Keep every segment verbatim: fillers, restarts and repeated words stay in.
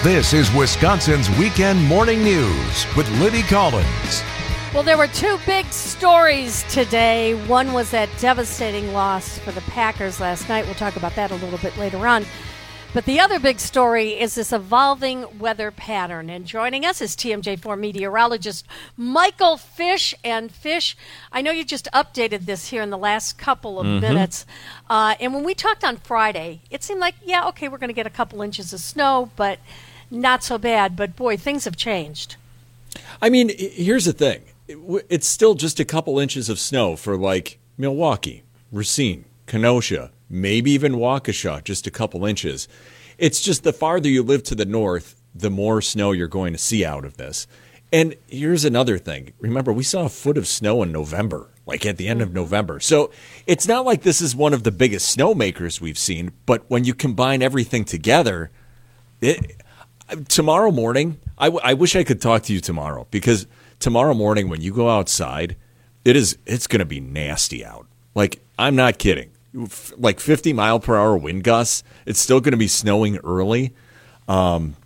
This is Wisconsin's Weekend Morning News with Libby Collins. Well, there were two big stories today. One was that devastating loss for the Packers last night. We'll talk about that a little bit later on. But the other big story is this evolving weather pattern. And joining us is T M J four meteorologist Michael Fish. And Fish, I know you just updated this here in the last couple of mm-hmm. minutes. Uh, and when we talked on Friday, it seemed like, yeah, okay, we're going to get a couple inches of snow, but not so bad. But, boy, things have changed. I mean, here's the thing. It's still just a couple inches of snow for, like, Milwaukee, Racine, Kenosha, maybe even Waukesha, just a couple inches. It's just the farther you live to the north, the more snow you're going to see out of this. And here's another thing. Remember, we saw a foot of snow in November, like at the end of November. So it's not like this is one of the biggest snowmakers we've seen, but when you combine everything together, it, tomorrow morning, I, w- I wish I could talk to you tomorrow, because tomorrow morning when you go outside, it is it's going to be nasty out. Like, I'm not kidding. Like fifty mile per hour wind gusts. It's still going to be snowing early, um,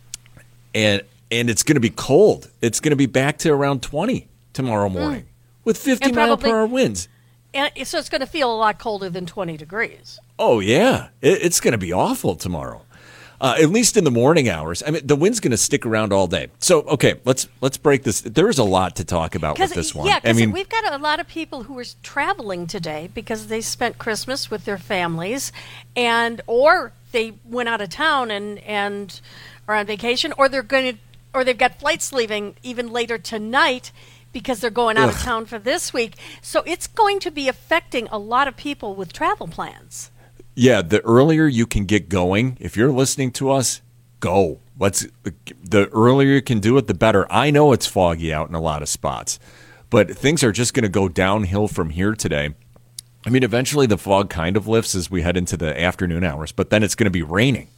and and it's going to be cold. It's going to be back to around twenty tomorrow morning mm. with fifty mile per hour winds. And so it's going to feel a lot colder than twenty degrees. Oh yeah, it, it's going to be awful tomorrow. Uh, at least in the morning hours. I mean, the wind's going to stick around all day. So, okay, let's let's break this. There is a lot to talk about with this one. Yeah, because I mean, we've got a lot of people who are traveling today because they spent Christmas with their families, and or they went out of town and and are on vacation, or they're going to, or they've got flights leaving even later tonight because they're going out Ugh. of town for this week. So it's going to be affecting a lot of people with travel plans. Yeah, the earlier you can get going, if you're listening to us, go. Let's. The earlier you can do it, the better. I know it's foggy out in a lot of spots, but things are just going to go downhill from here today. I mean, eventually the fog kind of lifts as we head into the afternoon hours, but then it's going to be raining.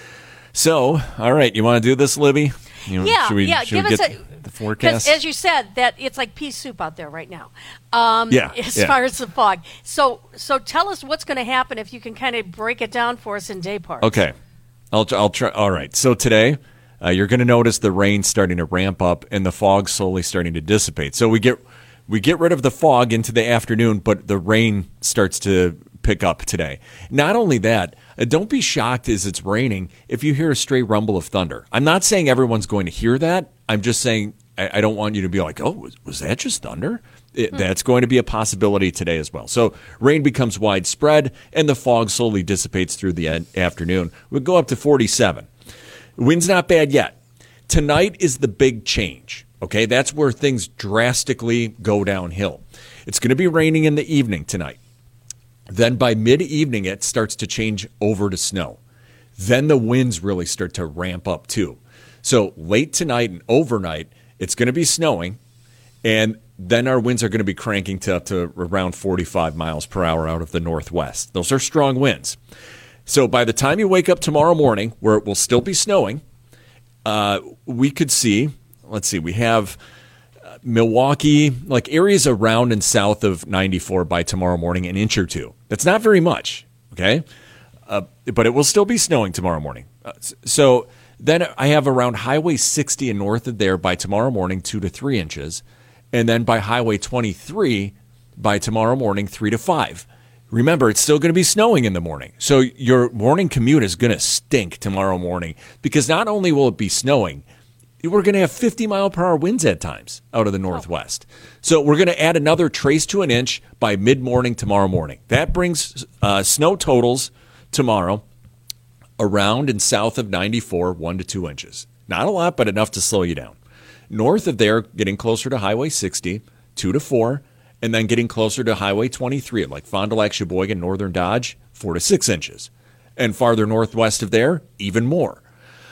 So, all right, you want to do this, Libby? You, yeah, should we, yeah. Should give we us get a the forecast. As you said, that it's like pea soup out there right now. Um, yeah. As yeah. far as the fog, so so tell us what's going to happen if you can kind of break it down for us in day parts. Okay, I'll I'll try. All right. So today, uh, you're going to notice the rain starting to ramp up and the fog slowly starting to dissipate. So we get we get rid of the fog into the afternoon, but the rain starts to pick up today. Not only that, uh, don't be shocked as it's raining if you hear a stray rumble of thunder. I'm not saying everyone's going to hear that. I'm just saying I, I don't want you to be like, oh, was, was that just thunder? It, hmm. That's going to be a possibility today as well. So rain becomes widespread and the fog slowly dissipates through the en- afternoon. We'll go up to forty-seven. Wind's not bad yet. Tonight is the big change. Okay, that's where things drastically go downhill. It's going to be raining in the evening tonight. Then by mid-evening, it starts to change over to snow. Then the winds really start to ramp up too. So late tonight and overnight, it's going to be snowing, and then our winds are going to be cranking to up to around forty-five miles per hour out of the northwest. Those are strong winds. So by the time you wake up tomorrow morning, where it will still be snowing, uh, we could see, let's see, we have uh, Milwaukee, like areas around and south of ninety-four by tomorrow morning, an inch or two. That's not very much, okay? Uh, but it will still be snowing tomorrow morning. Uh, so then I have around Highway sixty and north of there by tomorrow morning, two to three inches. And then by Highway twenty-three by tomorrow morning, three to five. Remember, it's still going to be snowing in the morning. So your morning commute is going to stink tomorrow morning because not only will it be snowing, we're going to have fifty mile per hour winds at times out of the northwest. So we're going to add another trace to an inch by mid-morning tomorrow morning. That brings uh, snow totals tomorrow around and south of ninety-four, one to two inches. Not a lot, but enough to slow you down. North of there, getting closer to Highway sixty, two to four, and then getting closer to Highway twenty-three, like Fond du Lac, Sheboygan, Northern Dodge, four to six inches. And farther northwest of there, even more.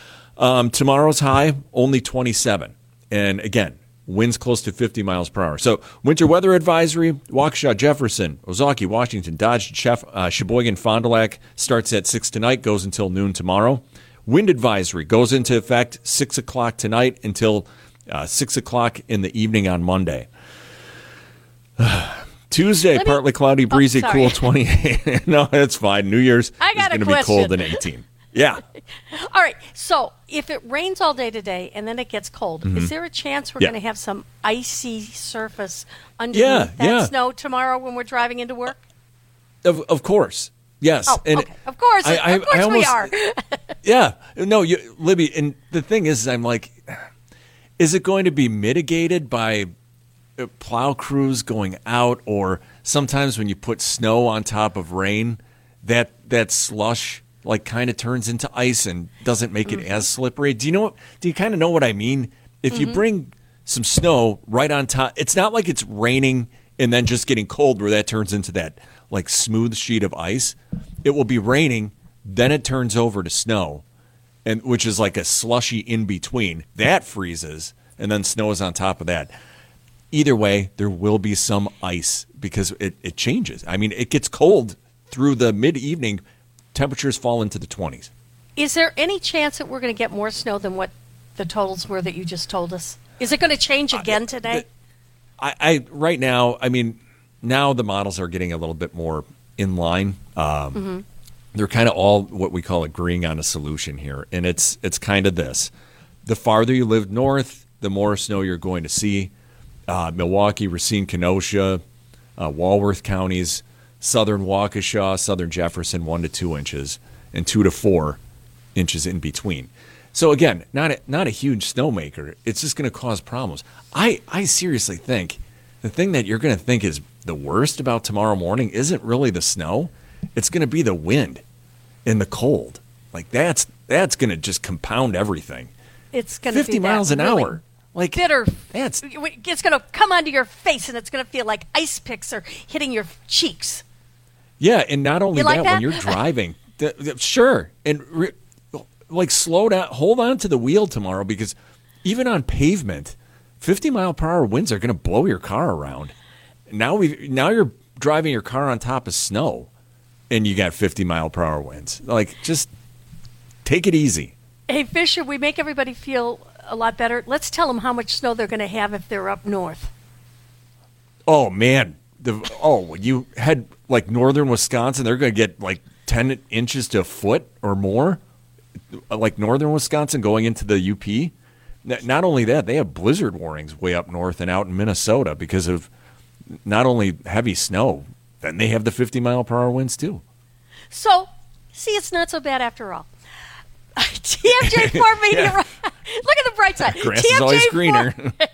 Um, tomorrow's high, only twenty-seven. And again, winds close to fifty miles per hour. So winter weather advisory, Waukesha, Jefferson, Ozaukee, Washington, Dodge, Chef, uh, Sheboygan, Fond du Lac starts at six tonight, goes until noon tomorrow. Wind advisory goes into effect six o'clock tonight until uh, six o'clock in the evening on Monday. Tuesday, partly cloudy, breezy, oh, cool, twenty-eight. No, that's fine. New Year's I is got going to a be cold question. and eighteen. Yeah. All right. So if it rains all day today and then it gets cold, mm-hmm. is there a chance we're yeah. going to have some icy surface underneath yeah, that yeah. snow tomorrow when we're driving into work? Of of course. Yes. Oh, and okay. Of course. I, I, of course I almost, we are. yeah. No, you, Libby, and the thing is, I'm like, is it going to be mitigated by plow crews going out, or sometimes when you put snow on top of rain, that that slush like kind of turns into ice and doesn't make it mm-hmm. as slippery? Do you know? Do you kind of know what I mean? If mm-hmm. you bring some snow right on top, it's not like it's raining and then just getting cold where that turns into that like smooth sheet of ice. It will be raining, then it turns over to snow, and which is like a slushy in between. That freezes, and then snow is on top of that. Either way, there will be some ice because it, it changes. I mean, it gets cold through the mid-evening. Temperatures fall into the twenties. Is there any chance that we're going to get more snow than what the totals were that you just told us? Is it going to change again today? I, I right now, I mean, now the models are getting a little bit more in line. Um, mm-hmm. They're kind of all what we call agreeing on a solution here, and it's it's kind of this: the farther you live north, the more snow you're going to see. Uh, Milwaukee, Racine, Kenosha, uh, Walworth counties, southern Waukesha, southern Jefferson, one to two inches, and two to four inches in between. So again, not a, not a huge snowmaker. It's just going to cause problems. I, I seriously think the thing that you're going to think is the worst about tomorrow morning isn't really the snow. It's going to be the wind and the cold. Like that's that's going to just compound everything. It's going to be fifty miles an really hour. Like bitter. That's it's going to come onto your face, and it's going to feel like ice picks are hitting your cheeks. Yeah, and not only you like that, that, when you're driving, the, the, sure, and re, like slow down, hold on to the wheel tomorrow, because even on pavement, fifty mile per hour winds are going to blow your car around. Now we now you're driving your car on top of snow, and you got fifty mile per hour winds. Like, just take it easy. Hey, Fisher, we make everybody feel a lot better. Let's tell them how much snow they're going to have if they're up north. Oh man, the oh when you head like northern Wisconsin, they're going to get like ten inches to a foot or more. Like northern Wisconsin going into the U P. Not only that, they have blizzard warnings way up north and out in Minnesota because of not only heavy snow, then they have the fifty mile per hour winds too. So, see, it's not so bad after all. T M J four Media. Yeah. Look at the bright side. Grass is always greener.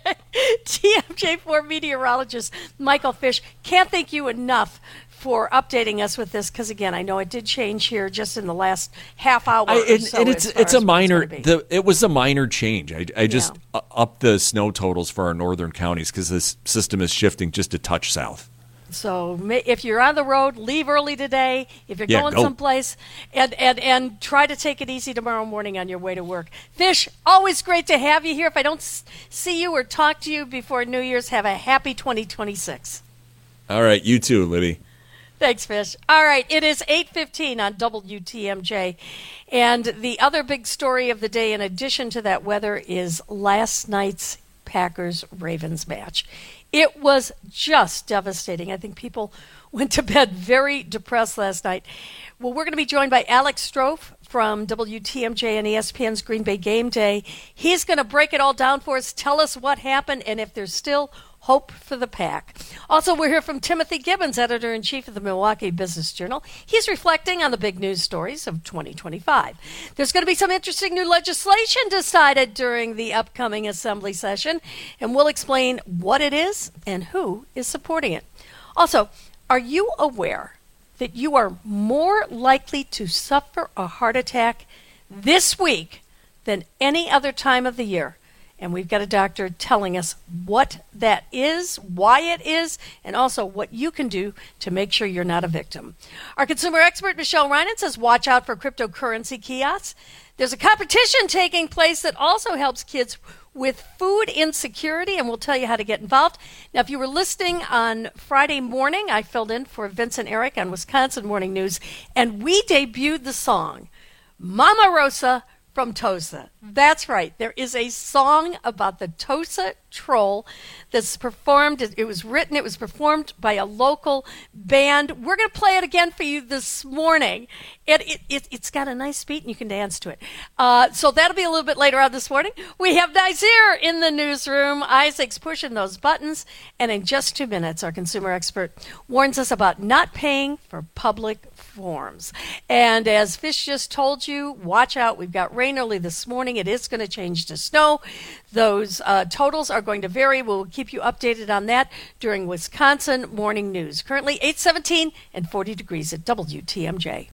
T M J four meteorologist Michael Fish, can't thank you enough for updating us with this, because again, I know it did change here just in the last half hour. I, it, or so and it's it's a minor. The, it was a minor change. I, I just yeah. upped the snow totals for our northern counties because this system is shifting just a touch south. So if you're on the road, leave early today. If you're yeah, going go. someplace, and, and, and try to take it easy tomorrow morning on your way to work. Fish, always great to have you here. If I don't see you or talk to you before New Year's, have a happy twenty twenty-six. All right, you too, Libby. Thanks, Fish. All right, it is eight fifteen on W T M J. And the other big story of the day, in addition to that weather, is last night's Packers-Ravens match. It was just devastating. I think people went to bed very depressed last night. Well, we're going to be joined by Alex Strofe from W T M J and E S P N's Green Bay Game Day. He's going to break it all down for us, tell us what happened, and if there's still hope for the Pack. Also, we'll hear from Timothy Gibbons, editor-in-chief of the Milwaukee Business Journal. He's reflecting on the big news stories of twenty twenty-five. There's going to be some interesting new legislation decided during the upcoming assembly session, and we'll explain what it is and who is supporting it. Also, are you aware that you are more likely to suffer a heart attack this week than any other time of the year? And we've got a doctor telling us what that is, why it is, and also what you can do to make sure you're not a victim. Our consumer expert, Michelle Reinen, says watch out for cryptocurrency kiosks. There's a competition taking place that also helps kids with food insecurity, and we'll tell you how to get involved. Now, if you were listening on Friday morning, I filled in for Vincent Eric on Wisconsin Morning News, and we debuted the song Mama Rosa from Tosa. That's right. There is a song about the Tosa Patrol that's performed. It was written, it was performed by a local band. We're going to play it again for you this morning. It, it, it, it's got a nice beat and you can dance to it. Uh, so that'll be a little bit later on this morning. We have Nazir in the newsroom. Isaac's pushing those buttons. And in just two minutes, our consumer expert warns us about not paying for public forms. And as Fish just told you, watch out. We've got rain early this morning. It is going to change to snow. Those uh, totals are going to vary. We'll keep you updated on that during Wisconsin Morning News. Currently eight seventeen and forty degrees at W T M J.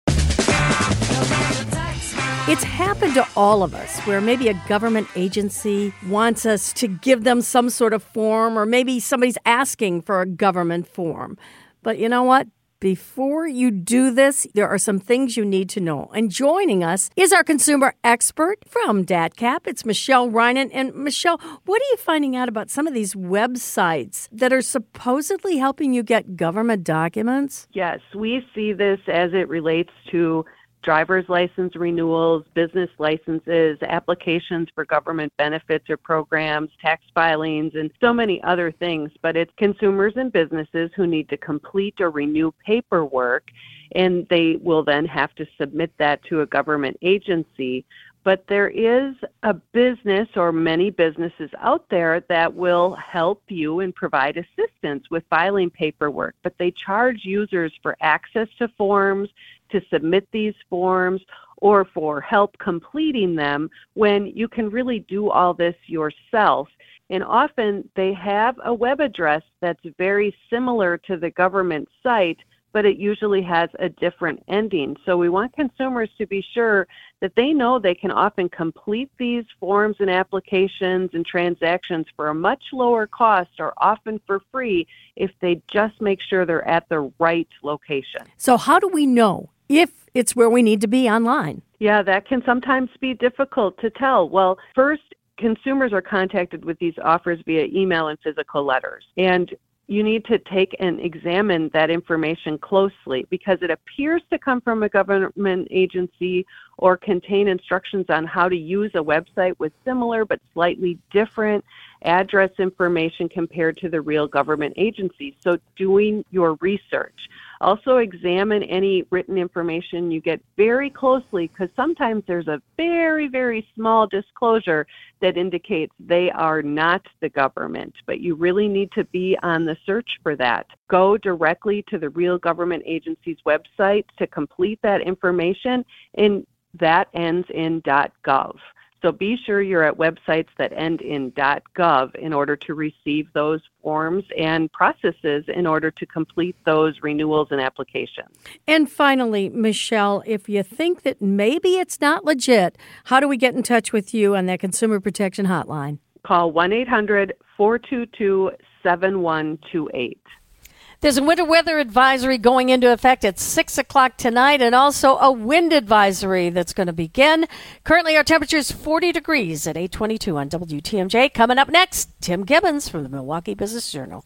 It's happened to all of us where maybe a government agency wants us to give them some sort of form, or maybe somebody's asking for a government form. But you know what? Before you do this, there are some things you need to know. And joining us is our consumer expert from D A T C A P. It's Michelle Reinen. And Michelle, what are you finding out about some of these websites that are supposedly helping you get government documents? Yes, we see this as it relates to driver's license renewals, business licenses, applications for government benefits or programs, tax filings, and so many other things. But it's consumers and businesses who need to complete or renew paperwork, and they will then have to submit that to a government agency. But there is a business or many businesses out there that will help you and provide assistance with filing paperwork, but they charge users for access to forms, to submit these forms, or for help completing them when you can really do all this yourself. And often they have a web address that's very similar to the government site, but it usually has a different ending. So we want consumers to be sure that they know they can often complete these forms and applications and transactions for a much lower cost, or often for free, if they just make sure they're at the right location. So how do we know if it's where we need to be online? Yeah, that can sometimes be difficult to tell. Well, first, consumers are contacted with these offers via email and physical letters. And you need to take and examine that information closely, because it appears to come from a government agency or contain instructions on how to use a website with similar but slightly different address information compared to the real government agency. So doing your research. Also examine any written information you get very closely, because sometimes there's a very, very small disclosure that indicates they are not the government, but you really need to be on the search for that. Go directly to the real government agency's website to complete that information, and that ends in .gov. So be sure you're at websites that end in .gov in order to receive those forms and processes in order to complete those renewals and applications. And finally, Michelle, if you think that maybe it's not legit, how do we get in touch with you on that Consumer Protection Hotline? Call one eight hundred four two two seven one two eight. There's a winter weather advisory going into effect at six o'clock tonight, and also a wind advisory that's going to begin. Currently, our temperature is forty degrees at eight twenty-two on W T M J. Coming up next, Tim Gibbons from the Milwaukee Business Journal.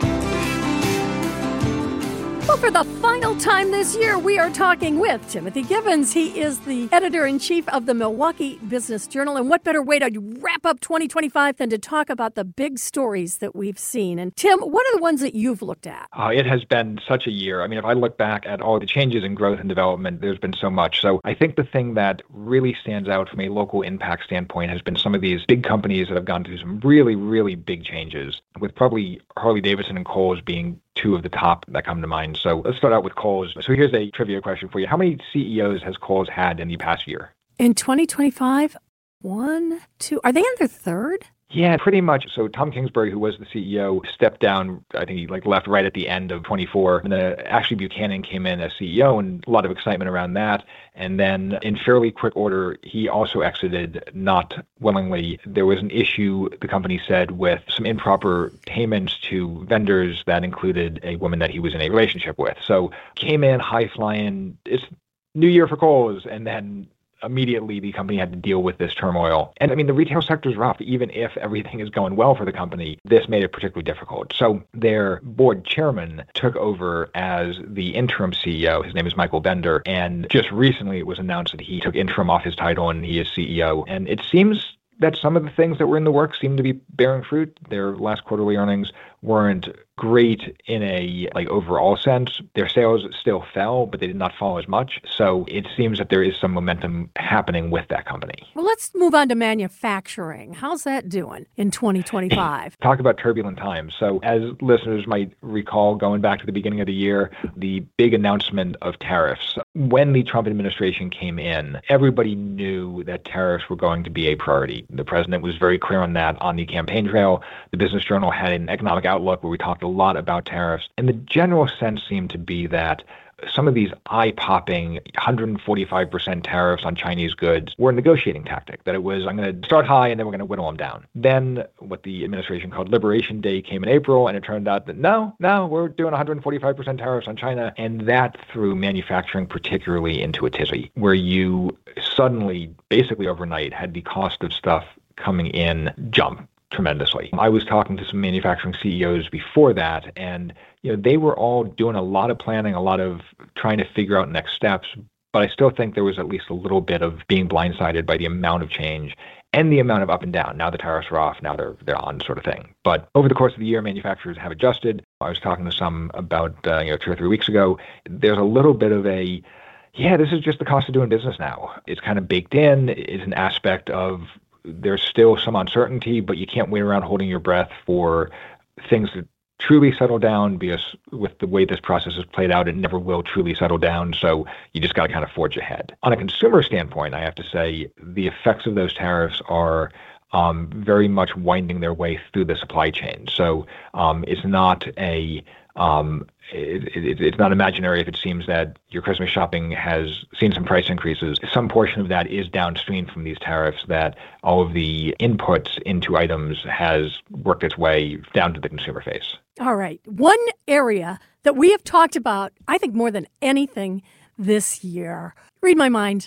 Well, for the final time this year, we are talking with Timothy Gibbons. He is the editor-in-chief of the Milwaukee Business Journal. And what better way to wrap up twenty twenty-five than to talk about the big stories that we've seen? And Tim, what are the ones that you've looked at? Uh, it has been such a year. I mean, if I look back at all the changes in growth and development, there's been so much. So I think the thing that really stands out from a local impact standpoint has been some of these big companies that have gone through some really, really big changes, with probably Harley-Davidson and Kohl's being two of the top that come to mind. So let's start out with Kohl's. So here's a trivia question for you. How many C E Os has Kohl's had in the past year? In twenty twenty-five, one, two. Are they on their third? Yeah, pretty much. So Tom Kingsbury, who was the C E O, stepped down. I think he like left right at the end of twenty-four. And then Ashley Buchanan came in as C E O, and a lot of excitement around that. And then in fairly quick order, he also exited, not willingly. There was an issue, the company said, with some improper payments to vendors that included a woman that he was in a relationship with. So came in high flying. It's New Year for Kohl's, and then immediately the company had to deal with this turmoil. And I mean, the retail sector is rough. Even if everything is going well for the company, this made it particularly difficult. So their board chairman took over as the interim C E O. His name is Michael Bender. And just recently it was announced that he took interim off his title and he is C E O. And it seems that some of the things that were in the works seem to be bearing fruit. Their last quarterly earnings weren't great in a like overall sense. Their sales still fell, but they did not fall as much. So it seems that there is some momentum happening with that company. Well, let's move on to manufacturing. How's that doing in twenty twenty-five? Talk about turbulent times. So as listeners might recall, going back to the beginning of the year, the big announcement of tariffs. When the Trump administration came in, everybody knew that tariffs were going to be a priority. The president was very clear on that on the campaign trail. The Business Journal had an economic outlook where we talked a lot about tariffs. And the general sense seemed to be that some of these eye-popping one hundred forty-five percent tariffs on Chinese goods were a negotiating tactic, that it was, I'm going to start high and then we're going to whittle them down. Then what the administration called Liberation Day came in April, and it turned out that no, no, we're doing one hundred forty-five percent tariffs on China. And that threw manufacturing particularly into a tizzy, where you suddenly, basically overnight, had the cost of stuff coming in jump tremendously. I was talking to some manufacturing C E Os before that, and you know they were all doing a lot of planning, a lot of trying to figure out next steps. But I still think there was at least a little bit of being blindsided by the amount of change and the amount of up and down. Now the tariffs are off, now they're they're on, sort of thing. But over the course of the year, manufacturers have adjusted. I was talking to some about uh, you know two or three weeks ago. There's a little bit of a yeah, this is just the cost of doing business now. It's kind of baked in. It's an aspect of there's still some uncertainty, but you can't wait around holding your breath for things to truly settle down, because with the way this process has played out, it never will truly settle down. So you just got to kind of forge ahead. On a consumer standpoint, I have to say the effects of those tariffs are um, very much winding their way through the supply chain. So um, it's not a Um, it, it, it's not imaginary if it seems that your Christmas shopping has seen some price increases. Some portion of that is downstream from these tariffs, that all of the inputs into items has worked its way down to the consumer face. All right. One area that we have talked about, I think more than anything this year. Read my mind.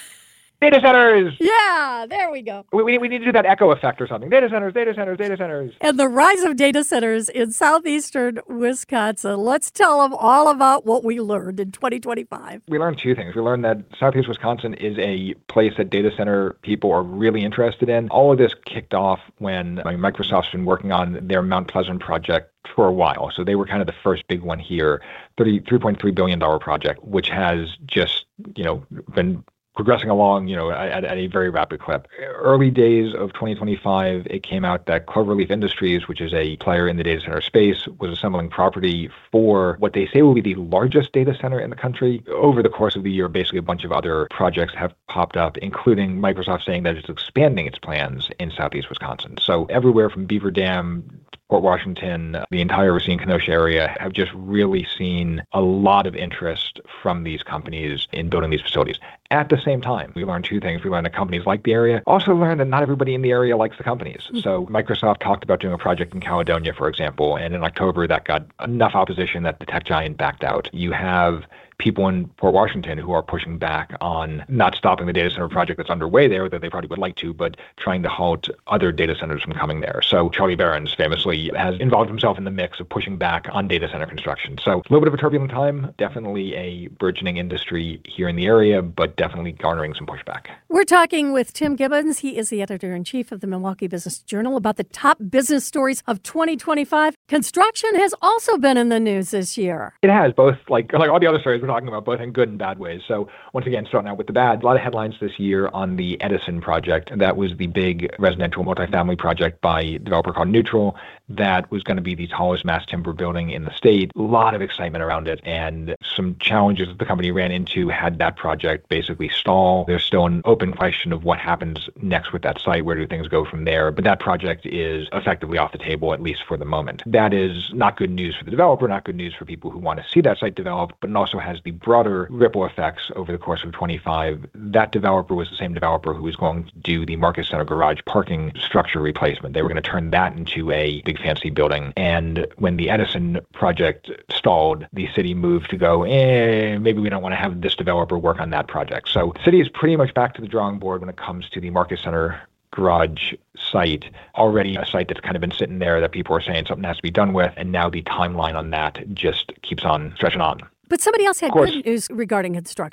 Data centers! Yeah, there we go. We, we, we need to do that echo effect or something. Data centers, data centers, data centers. And the rise of data centers in southeastern Wisconsin. Let's tell them all about what we learned in twenty twenty-five. We learned two things. We learned that southeast Wisconsin is a place that data center people are really interested in. All of this kicked off when I mean, Microsoft's been working on their Mount Pleasant project for a while. So they were kind of the first big one here, thirty-three point three billion dollars project, which has just, you know, been progressing along, you know, at, at a very rapid clip. Early days of twenty twenty-five, it came out that Cloverleaf Industries, which is a player in the data center space, was assembling property for what they say will be the largest data center in the country. Over the course of the year, basically a bunch of other projects have popped up, including Microsoft saying that it's expanding its plans in southeast Wisconsin. So everywhere from Beaver Dam, Port Washington, the entire Racine-Kenosha area have just really seen a lot of interest from these companies in building these facilities. At the same time, we learned two things. We learned that companies like the area, also learned that not everybody in the area likes the companies. Mm-hmm. So Microsoft talked about doing a project in Caledonia, for example, and in October that got enough opposition that the tech giant backed out. You have people in Port Washington who are pushing back on not stopping the data center project that's underway there, that they probably would like to, but trying to halt other data centers from coming there. So Charlie Berens famously has involved himself in the mix of pushing back on data center construction. So a little bit of a turbulent time, definitely a burgeoning industry here in the area, but definitely garnering some pushback. We're talking with Tim Gibbons. He is the editor-in-chief of the Milwaukee Business Journal about the top business stories of twenty twenty-five. Construction has also been in the news this year. It has, both like like all the other stories we're talking about, both in good and bad ways. So once again, starting out with the bad, a lot of headlines this year on the Edison project. That was the big residential multifamily project by a developer called Neutral that was going to be the tallest mass timber building in the state. A lot of excitement around it, and some challenges that the company ran into had that project basically stall. There's still an open question of what happens next with that site. Where do things go from there? But that project is effectively off the table, at least for the moment. That is not good news for the developer, not good news for people who want to see that site developed, but it also has the broader ripple effects over the course of twenty-five. That developer was the same developer who was going to do the Market Center garage parking structure replacement. They were going to turn that into a big fancy building. And when the Edison project stalled, the city moved to go, eh, maybe we don't want to have this developer work on that project. So the city is pretty much back to the drawing board when it comes to the Market Center garage site, already a site that's kind of been sitting there that people are saying something has to be done with, and now the timeline on that just keeps on stretching on. But somebody else had good news regarding construction.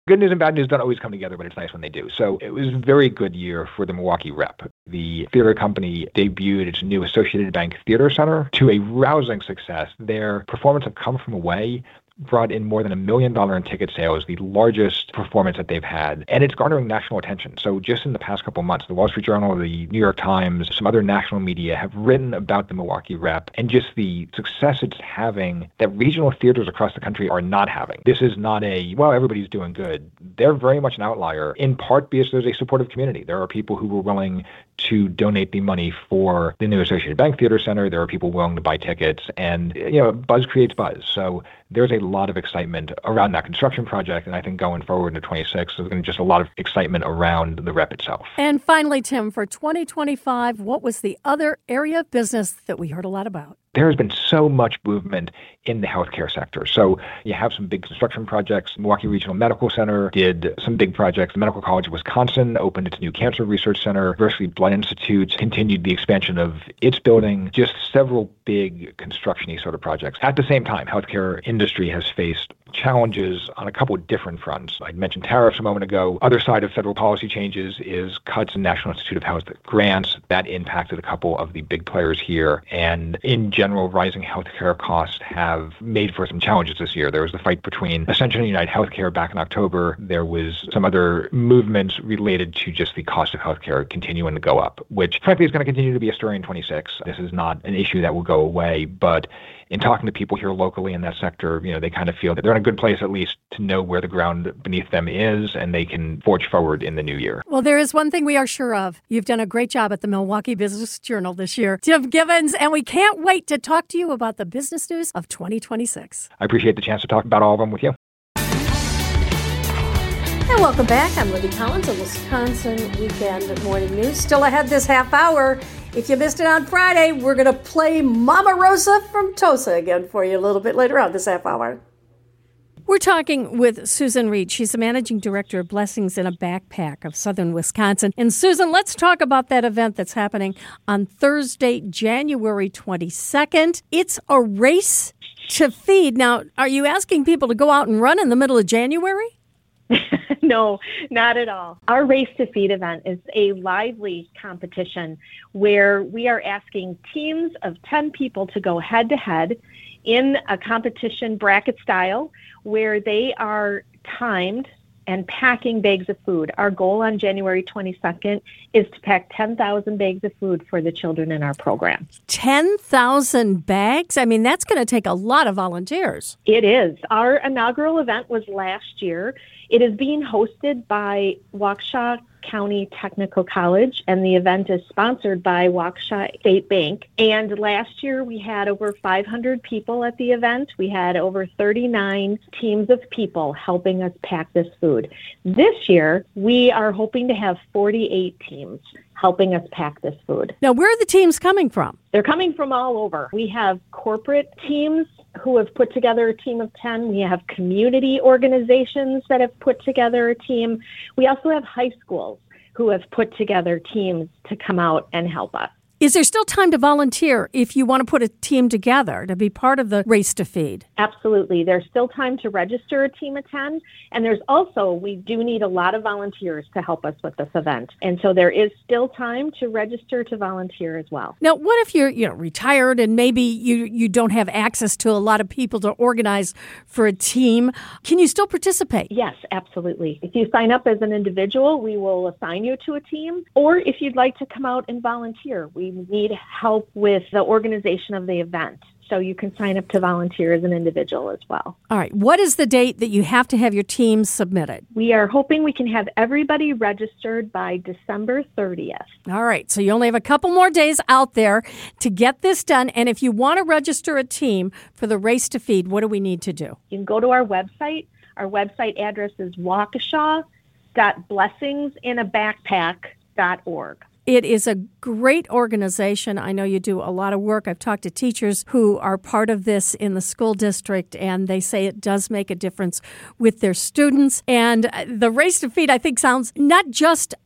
Good news and bad news don't always come together, but it's nice when they do. So it was a very good year for the Milwaukee Rep. The theater company debuted its new Associated Bank Theater Center to a rousing success. Their performance of Come From Away brought in more than a million dollar in ticket sales, the largest performance that they've had, and it's garnering national attention. So just in the past couple of months, the Wall Street Journal, the New York Times, some other national media have written about the Milwaukee Rep and just the success it's having that regional theaters across the country are not having. This is not a, well, everybody's doing good. They're very much an outlier, in part because there's a supportive community. There are people who were willing to donate the money for the new Associated Bank Theater Center. There are people willing to buy tickets, and, you know, buzz creates buzz. So there's a lot of excitement around that construction project, and I think going forward into twenty-six, there's going to be just a lot of excitement around the Rep itself. And finally, Tim, for twenty twenty-five, what was the other area of business that we heard a lot about? There has been so much movement in the healthcare sector. So you have some big construction projects. Milwaukee Regional Medical Center did some big projects. The Medical College of Wisconsin opened its new cancer research center. University Blood Institute continued the expansion of its building. Just several big construction-y sort of projects. At the same time, healthcare industry has faced challenges on a couple of different fronts. I mentioned tariffs a moment ago. Other side of federal policy changes is cuts in National Institute of Health grants. That impacted a couple of the big players here. And in general, rising healthcare costs have made for some challenges this year. There was the fight between Ascension and United Healthcare back in October. There was some other movements related to just the cost of healthcare continuing to go up, which frankly is going to continue to be a story in twenty-six. This is not an issue that will go away, but in talking to people here locally in that sector, you know, they kind of feel that they're in a good place at least to know where the ground beneath them is, and they can forge forward in the new year. Well, there is one thing we are sure of. You've done a great job at the Milwaukee Business Journal this year, Tim Gibbons, and we can't wait to talk to you about the business news of twenty twenty-six. I appreciate the chance to talk about all of them with you. And welcome back. I'm Libby Collins of Wisconsin Weekend Morning News. Still ahead this half hour. If you missed it on Friday, we're going to play Mama Rosa from Tosa again for you a little bit later on this half hour. We're talking with Susan Reed. She's the managing director of Blessings in a Backpack of Southern Wisconsin. And Susan, let's talk about that event that's happening on Thursday, January twenty-second. It's a race to feed. Now, are you asking people to go out and run in the middle of January? No, not at all. Our Race to Feed event is a lively competition where we are asking teams of ten people to go head-to-head in a competition bracket style where they are timed and packing bags of food. Our goal on January twenty-second is to pack ten thousand bags of food for the children in our program. ten thousand bags? I mean, that's going to take a lot of volunteers. It is. Our inaugural event was last year. It is being hosted by Waukesha County Technical College, and the event is sponsored by Waukesha State Bank. And last year we had over five hundred people at the event. We had over thirty-nine teams of people helping us pack this food. This year we are hoping to have forty-eight teams helping us pack this food. Now, where are the teams coming from? They're coming from all over. We have corporate teams who have put together a team of ten. We have community organizations that have put together a team. We also have high schools who have put together teams to come out and help us. Is there still time to volunteer if you want to put a team together to be part of the Race to Feed? Absolutely. There's still time to register a team of ten. And there's also, we do need a lot of volunteers to help us with this event. And so there is still time to register to volunteer as well. Now, what if you're, you know, retired and maybe you, you don't have access to a lot of people to organize for a team? Can you still participate? Yes, absolutely. If you sign up as an individual, we will assign you to a team. Or if you'd like to come out and volunteer, we need help with the organization of the event. So you can sign up to volunteer as an individual as well. All right. What is the date that you have to have your team submitted? We are hoping we can have everybody registered by December thirtieth. All right. So you only have a couple more days out there to get this done. And if you want to register a team for the Race to Feed, what do we need to do? You can go to our website. Our website address is waukesha dot blessings in a backpack dot org. It is a great organization. I know you do a lot of work. I've talked to teachers who are part of this in the school district, and they say it does make a difference with their students. And the Race to Feed, I think, sounds not just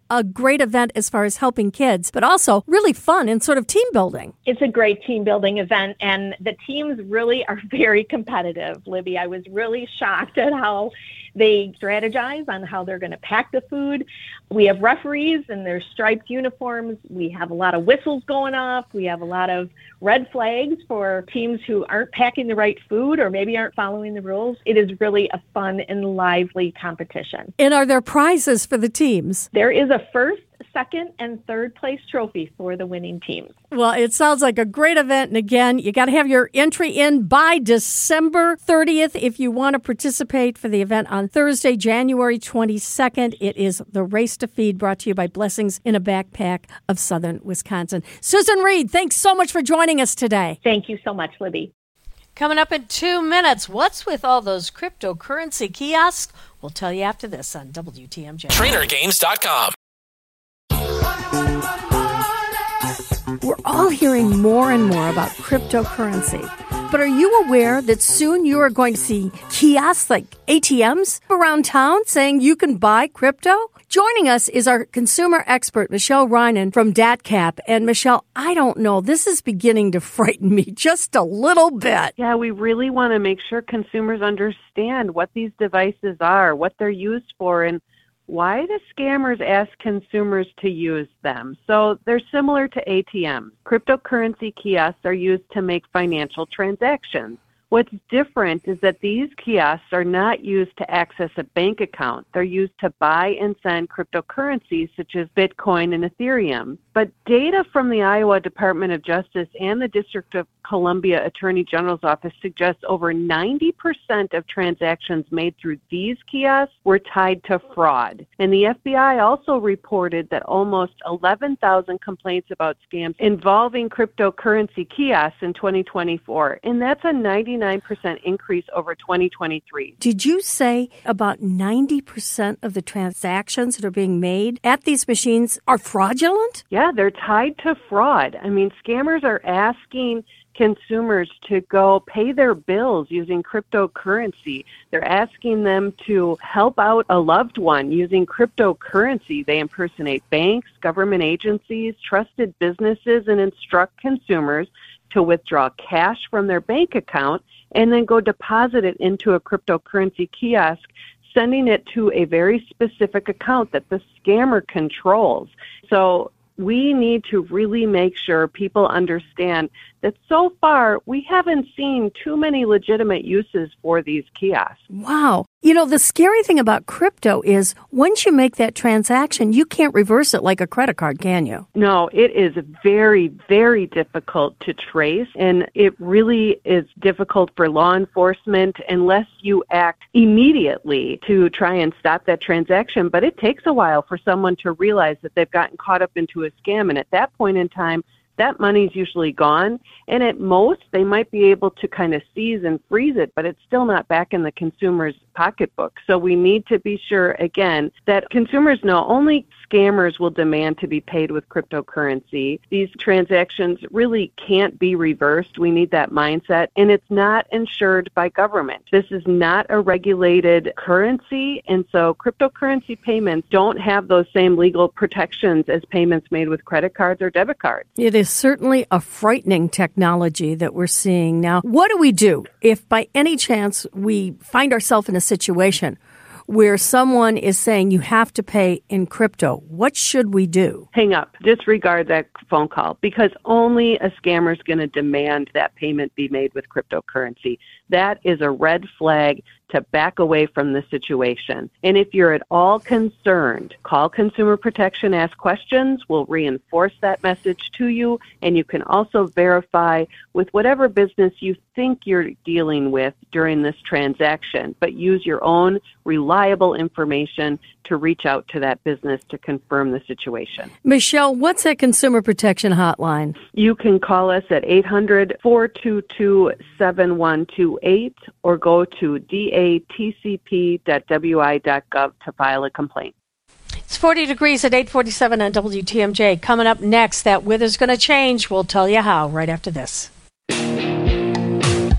a great event as far as helping kids, but also really fun and sort of team building. It's a great team building event, and the teams really are very competitive, Libby. I was really shocked at how they strategize on how they're going to pack the food. We have referees in their striped uniforms. We have a lot of whistles going off. We have a lot of red flags for teams who aren't packing the right food or maybe aren't following the rules. It is really a fun and lively competition. And are there prizes for the teams? There is a first, second, and third place trophy for the winning teams. Well, it sounds like a great event. And again, you got to have your entry in by December thirtieth if you want to participate for the event on Thursday, January twenty-second. It is the Race to Feed, brought to you by Blessings in a Backpack of Southern Wisconsin. Susan Reed, thanks so much for joining us today. Thank you so much, Libby. Coming up in two minutes, what's with all those cryptocurrency kiosks? We'll tell you after this on W T M J. Trainer Games dot com. We're all hearing more and more about cryptocurrency. But are you aware that soon you are going to see kiosks like A T Ms around town saying you can buy crypto? Joining us is our consumer expert, Michelle Reinen from DatCap. And Michelle, I don't know, this is beginning to frighten me just a little bit. Yeah, we really want to make sure consumers understand what these devices are, what they're used for, and why the scammers ask consumers to use them. So they're similar to A T Ms. Cryptocurrency kiosks are used to make financial transactions. What's different is that these kiosks are not used to access a bank account. They're used to buy and send cryptocurrencies such as Bitcoin and Ethereum. But data from the Iowa Department of Justice and the District of Columbia Attorney General's office suggests over ninety percent of transactions made through these kiosks were tied to fraud. And the F B I also reported that almost eleven thousand complaints about scams involving cryptocurrency kiosks in twenty twenty-four. And that's a ninety-nine percent increase over twenty twenty-three. Did you say about ninety percent of the transactions that are being made at these machines are fraudulent? Yeah, they're tied to fraud. I mean, scammers are asking consumers to go pay their bills using cryptocurrency. They're asking them to help out a loved one using cryptocurrency. They impersonate banks, government agencies, trusted businesses, and instruct consumers to withdraw cash from their bank account and then go deposit it into a cryptocurrency kiosk, sending it to a very specific account that the scammer controls. So we need to really make sure people understand that so far we haven't seen too many legitimate uses for these kiosks. Wow. You know, the scary thing about crypto is once you make that transaction, you can't reverse it like a credit card, can you? No, it is very, very difficult to trace, and it really is difficult for law enforcement unless you act immediately to try and stop that transaction. But it takes a while for someone to realize that they've gotten caught up into a scam, and at that point in time, that money's usually gone, and at most, they might be able to kind of seize and freeze it, but it's still not back in the consumer's pocketbook. So we need to be sure, again, that consumers know only scammers will demand to be paid with cryptocurrency. These transactions really can't be reversed. We need that mindset, and it's not insured by government. This is not a regulated currency, and so cryptocurrency payments don't have those same legal protections as payments made with credit cards or debit cards. It is certainly a frightening technology that we're seeing now. What do we do if by any chance we find ourselves in a situation where someone is saying you have to pay in crypto? What should we do? Hang up. Disregard that phone call because only a scammer is going to demand that payment be made with cryptocurrency. That is a red flag to back away from the situation. And if you're at all concerned, call Consumer Protection, ask questions. We'll reinforce that message to you, and you can also verify with whatever business you think you're dealing with during this transaction, but use your own reliable information to reach out to that business to confirm the situation. Michelle, what's that Consumer Protection hotline? You can call us at eight hundred, four two two, seven one two eight or go to d a t c p dot w i dot gov to file a complaint. It's forty degrees at eight forty-seven on W T M J. Coming up next, that weather's going to change. We'll tell you how right after this.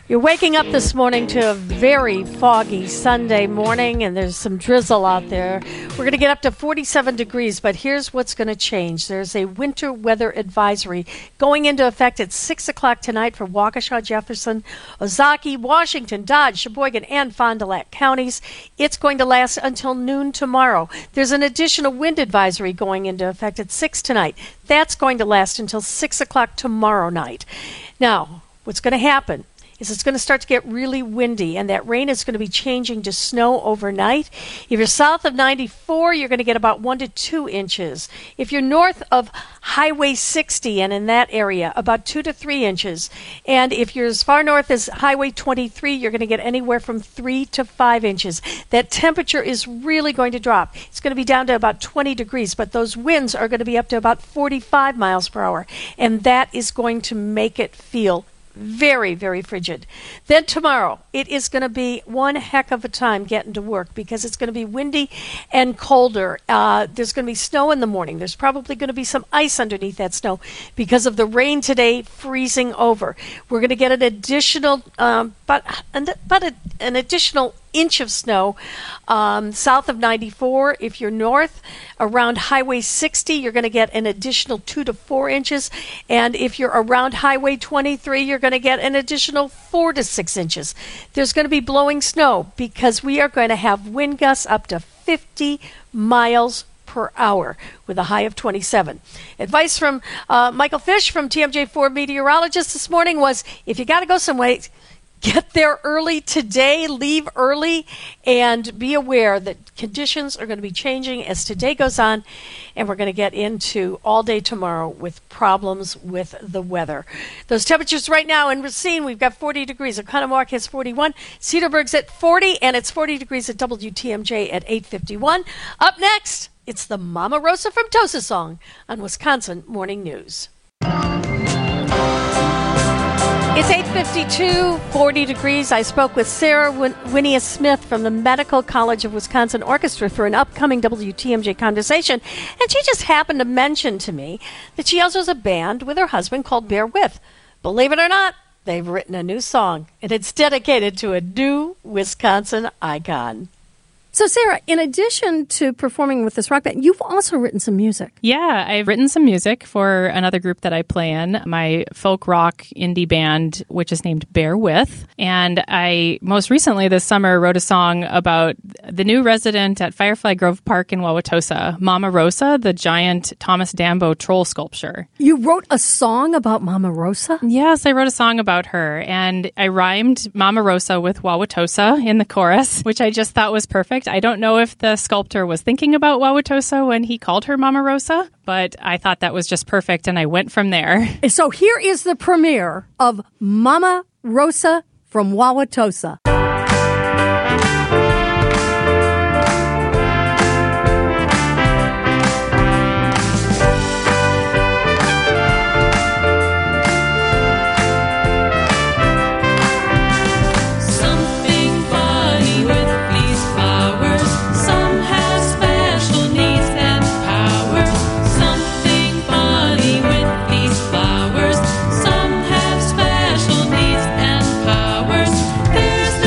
You're waking up this morning to a very foggy Sunday morning, and there's some drizzle out there. We're going to get up to forty-seven degrees, but here's what's going to change. There's a winter weather advisory going into effect at six o'clock tonight for Waukesha, Jefferson, Ozaukee, Washington, Dodge, Sheboygan, and Fond du Lac counties. It's going to last until noon tomorrow. There's an additional wind advisory going into effect at six tonight. That's going to last until six o'clock tomorrow night. Now, what's going to happen is it's going to start to get really windy, and that rain is going to be changing to snow overnight. If you're south of ninety-four, you're going to get about one to two inches. If you're north of Highway sixty and in that area, about two to three inches. And if you're as far north as Highway twenty-three, you're going to get anywhere from three to five inches. That temperature is really going to drop. It's going to be down to about twenty degrees, but those winds are going to be up to about forty-five miles per hour, and that is going to make it feel very, very frigid. Then tomorrow, it is going to be one heck of a time getting to work because it's going to be windy and colder. Uh, there's going to be snow in the morning. There's probably going to be some ice underneath that snow because of the rain today freezing over. We're going to get an additional, um, but, but a, an additional inch of snow um, south of ninety-four. If you're north around Highway sixty, you're going to get an additional two to four inches. And if you're around Highway twenty-three, you're going to get an additional four to six inches. There's going to be blowing snow because we are going to have wind gusts up to fifty miles per hour with a high of twenty-seven. Advice from uh, Michael Fish from T M J Ford Meteorologist this morning was, if you got to go somewhere, get there early today, leave early, and be aware that conditions are going to be changing as today goes on, and we're going to get into all day tomorrow with problems with the weather. Those temperatures right now in Racine, we've got forty degrees. Oconomowoc has forty-one. Cedarburg's at forty, and it's forty degrees at W T M J at eight fifty-one. Up next, it's the Mama Rosa from Tosa song on Wisconsin Morning News. It's eight fifty-two, forty degrees. I spoke with Sarah Win- Winnia Smith from the Medical College of Wisconsin Orchestra for an upcoming W T M J conversation, and she just happened to mention to me that she also has a band with her husband called Bear With. Believe it or not, they've written a new song, and it's dedicated to a new Wisconsin icon. So, Sarah, in addition to performing with this rock band, you've also written some music. Yeah, I've written some music for another group that I play in, my folk rock indie band, which is named Bear With. And I most recently this summer wrote a song about the new resident at Firefly Grove Park in Wauwatosa, Mama Rosa, the giant Thomas Dambo troll sculpture. You wrote a song about Mama Rosa? Yes, I wrote a song about her, and I rhymed Mama Rosa with Wauwatosa in the chorus, which I just thought was perfect. I don't know if the sculptor was thinking about Wauwatosa when he called her Mama Rosa, but I thought that was just perfect, and I went from there. So here is the premiere of Mama Rosa from Wauwatosa. There's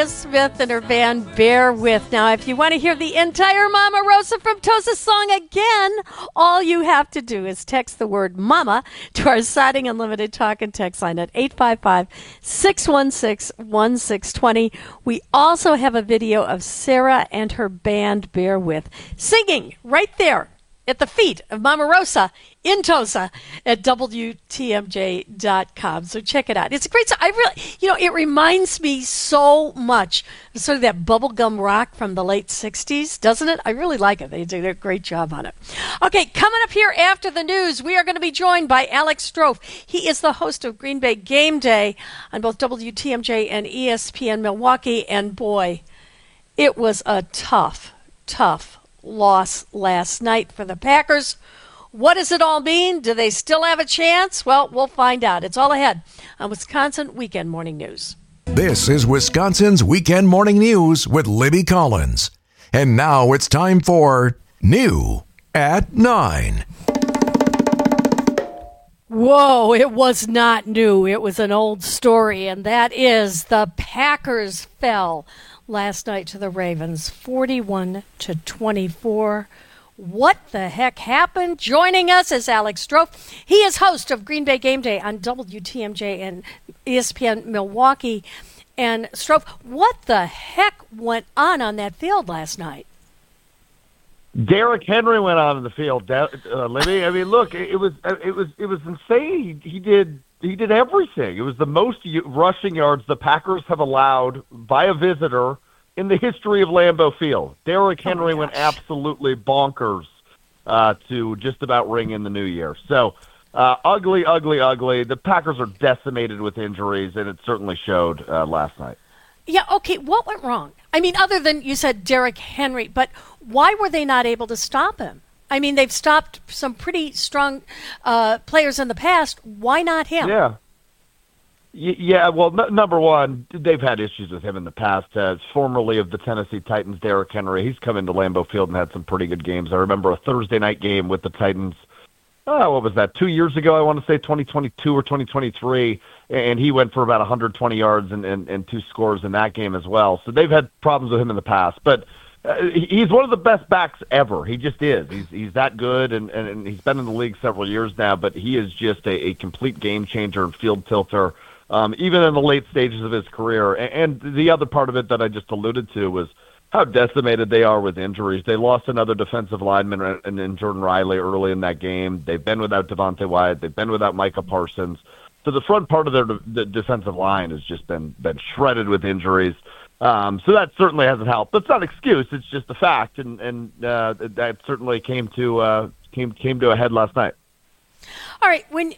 Leah Smith and her band Bear With. Now, if you want to hear the entire Mama Rosa from Tosa song again, all you have to do is text the word Mama to our Siding Unlimited talk and text line at eight five five, six one six, one six two zero. We also have a video of Sarah and her band Bear With singing right there at the feet of Mama Rosa in Tosa at W T M J dot com. So check it out. It's a great song. I really, you know, it reminds me so much of sort of that bubblegum rock from the late sixties, doesn't it? I really like it. They do a great job on it. Okay, coming up here after the news, we are going to be joined by Alex Strofe. He is the host of Green Bay Game Day on both W T M J and E S P N Milwaukee. And boy, it was a tough, tough loss last night for the Packers. What does it all mean? Do they still have a chance? Well, we'll find out. It's all ahead on Wisconsin Weekend Morning News. This is Wisconsin's Weekend Morning News with Libby Collins. And now it's time for New at nine. Whoa, it was not new. It was an old story, and that is the Packers fell last night to the Ravens, forty-one to twenty-four. What the heck happened? Joining us is Alex Strofe. He is host of Green Bay Game Day on W T M J and E S P N Milwaukee. And Strofe, what the heck went on on that field last night? Derrick Henry went on in the field, uh, Libby. I mean, look, it was it was it was insane. He, he did he did everything. It was the most rushing yards the Packers have allowed by a visitor in the history of Lambeau Field. Derrick Henry oh went absolutely bonkers uh, to just about ring in the new year. So uh, ugly, ugly, ugly. The Packers are decimated with injuries, and it certainly showed uh, last night. Yeah, okay, what went wrong? I mean, other than you said Derrick Henry, but why were they not able to stop him? I mean, they've stopped some pretty strong uh, players in the past. Why not him? Yeah. Yeah, well, n- number one, they've had issues with him in the past. As formerly of the Tennessee Titans, Derrick Henry, he's come into Lambeau Field and had some pretty good games. I remember a Thursday night game with the Titans. Oh, what was that? Two years ago, I want to say twenty twenty-two or twenty twenty-three, and he went for about one hundred twenty yards and, and, and two scores in that game as well. So they've had problems with him in the past, but uh, he's one of the best backs ever. He just is. He's he's that good, and, and, and he's been in the league several years now, but he is just a, a complete game changer and field tilter. Um, even in the late stages of his career. And the other part of it that I just alluded to was how decimated they are with injuries. They lost another defensive lineman in, in Jordan Riley early in that game. They've been without Devontae Wyatt. They've been without Micah Parsons. So the front part of their the defensive line has just been, been shredded with injuries. Um, so that certainly hasn't helped. That's not an excuse. It's just a fact, and, and uh, that certainly came to uh, came came to a head last night. All right, when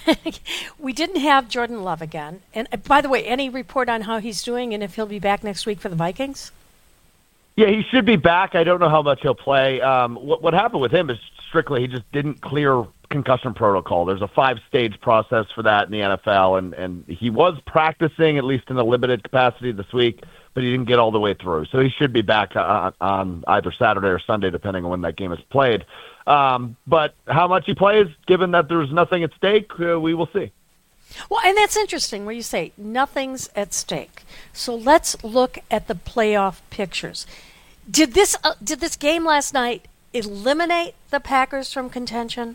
we didn't have Jordan Love again. And uh, by the way, any report on how he's doing and if he'll be back next week for the Vikings? Yeah, he should be back. I don't know how much he'll play. Um, what, what happened with him is strictly he just didn't clear concussion protocol. There's a five-stage process for that in the N F L, and, and he was practicing, at least in a limited capacity this week, but he didn't get all the way through. So he should be back on, on either Saturday or Sunday, depending on when that game is played. Um, but how much he plays, given that there's nothing at stake, uh, we will see. Well, and that's interesting where you say nothing's at stake. So let's look at the playoff pictures. Did this uh, did this game last night eliminate the Packers from contention?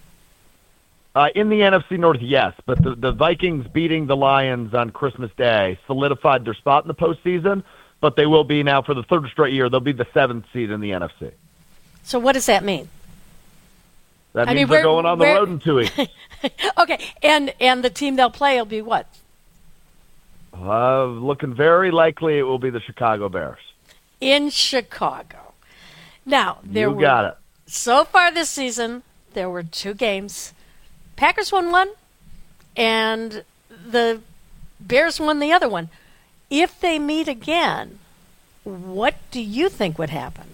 Uh, in the N F C North, yes. But the, the Vikings beating the Lions on Christmas Day solidified their spot in the postseason, but they will be now for the third straight year. They'll be the seventh seed in the N F C. So what does that mean? That I means mean, they're going on the road in two weeks. Okay, and and the team they'll play will be what? Uh, looking very likely it will be the Chicago Bears. In Chicago. Now, there you were, got it. So far this season, there were two games. Packers won one, and the Bears won the other one. If they meet again, what do you think would happen?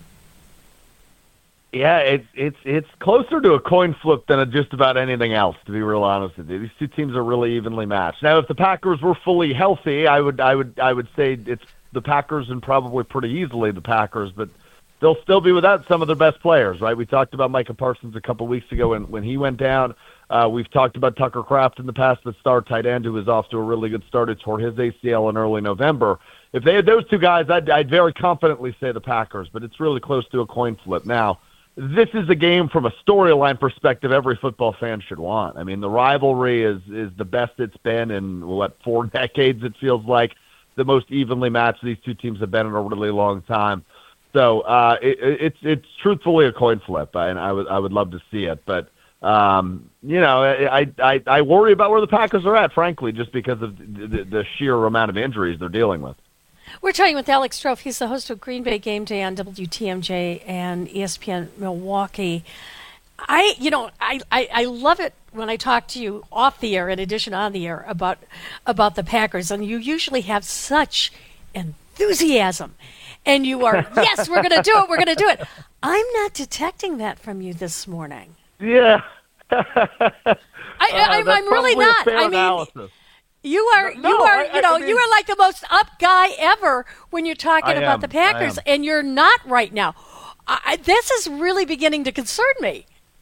Yeah, it's it's it's closer to a coin flip than a just about anything else, to be real honest with you. These two teams are really evenly matched. Now, if the Packers were fully healthy, I would I would I would say it's the Packers and probably pretty easily the Packers, but they'll still be without some of their best players, right? We talked about Micah Parsons a couple weeks ago when, when he went down. Uh, we've talked about Tucker Kraft in the past, the star tight end who was off to a really good start. It tore his A C L in early November. if they had those two guys, I'd, I'd very confidently say the Packers, but it's really close to a coin flip. Now, this is a game from a storyline perspective every football fan should want. I mean, the rivalry is, is the best it's been in, what, four decades, it feels like. The most evenly matched these two teams have been in a really long time. So uh, it, it's it's truthfully a coin flip, and I would I would love to see it. But um, you know, I, I I worry about where the Packers are at, frankly, just because of the, the sheer amount of injuries they're dealing with. We're talking with Alex Strofe. He's the host of Green Bay Game Day on W T M J and E S P N Milwaukee. I, you know, I, I, I love it when I talk to you off the air, in addition on the air, about about the Packers, and you usually have such enthusiasm, and you are, yes, we're going to do it, we're going to do it. I'm not detecting that from you this morning. Yeah. I, I, uh, I'm really not. I mean, analysis. you are, no, you are, I, you know, I mean, you are like the most up guy ever when you're talking I about am, the Packers, I and you're not right now. I, this is really beginning to concern me.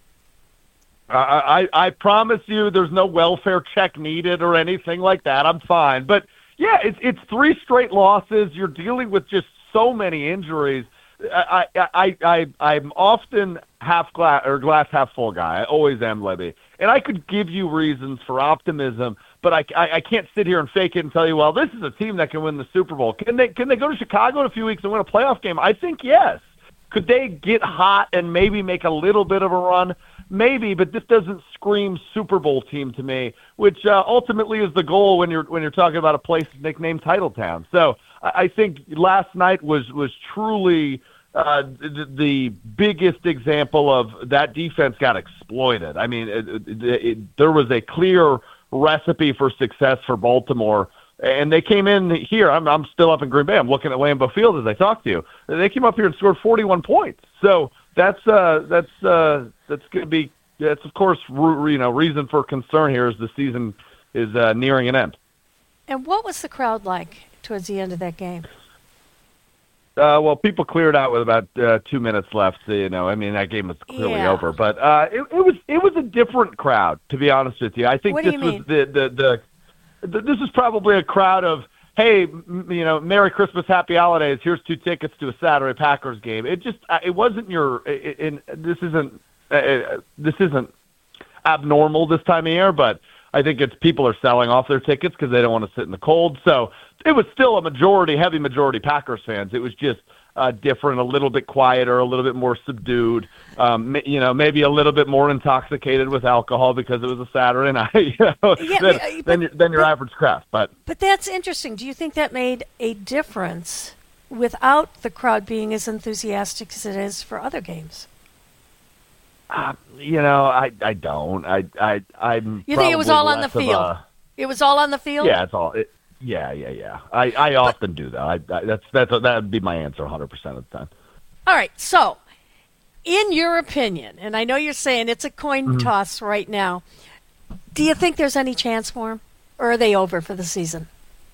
I, I I promise you there's no welfare check needed or anything like that. I'm fine. But, yeah, it's it's three straight losses. You're dealing with just so many injuries. I, I, I, I, I'm often half glass or glass half full guy. I always am, Libby. And I could give you reasons for optimism, but I, I, I can't sit here and fake it and tell you, well, this is a team that can win the Super Bowl. Can they, can they go to Chicago in a few weeks and win a playoff game? I think yes. Could they get hot and maybe make a little bit of a run? Maybe, but this doesn't scream Super Bowl team to me, which uh, ultimately is the goal when you're when you're talking about a place nicknamed Titletown. So I, I think last night was was truly uh, the, the biggest example of that defense got exploited. I mean, it, it, it, there was a clear recipe for success for Baltimore. And they came in here. I'm I'm still up in Green Bay. I'm looking at Lambeau Field as I talk to you. They came up here and scored forty-one points. So that's uh that's uh that's going to be that's of course re- you know reason for concern here as the season is uh, nearing an end. And what was the crowd like towards the end of that game? Uh, well, people cleared out with about uh, two minutes left. So, you know, I mean that game was clearly yeah. over. But uh, it, it was it was a different crowd, to be honest with you. I think what do this you was mean? the the the. This is probably a crowd of, hey, m- you know, Merry Christmas, Happy Holidays. Here's two tickets to a Saturday Packers game. It just, it wasn't your. It, it, this isn't. Uh, this isn't abnormal this time of year, but I think it's people are selling off their tickets because they don't want to sit in the cold. So it was still a majority, heavy majority Packers fans. It was just uh, different, a little bit quieter, a little bit more subdued. Um, you know, maybe a little bit more intoxicated with alcohol because it was a Saturday night. You know, Yeah, than, but- than, your, than your but- average crowd. But But that's interesting. Do you think that made a difference without the crowd being as enthusiastic as it is for other games? uh, you know, I I don't. I I I'm. You think it was probably all on the less of field? a- It was all on the field? Yeah, it's all. It, yeah, yeah, yeah. I, I often do that. I, I, that's that's that would be my answer one hundred percent of the time. All right. So, in your opinion, and I know you're saying it's a coin Mm-hmm. toss right now, do you think there's any chance for them? Or are they over for the season?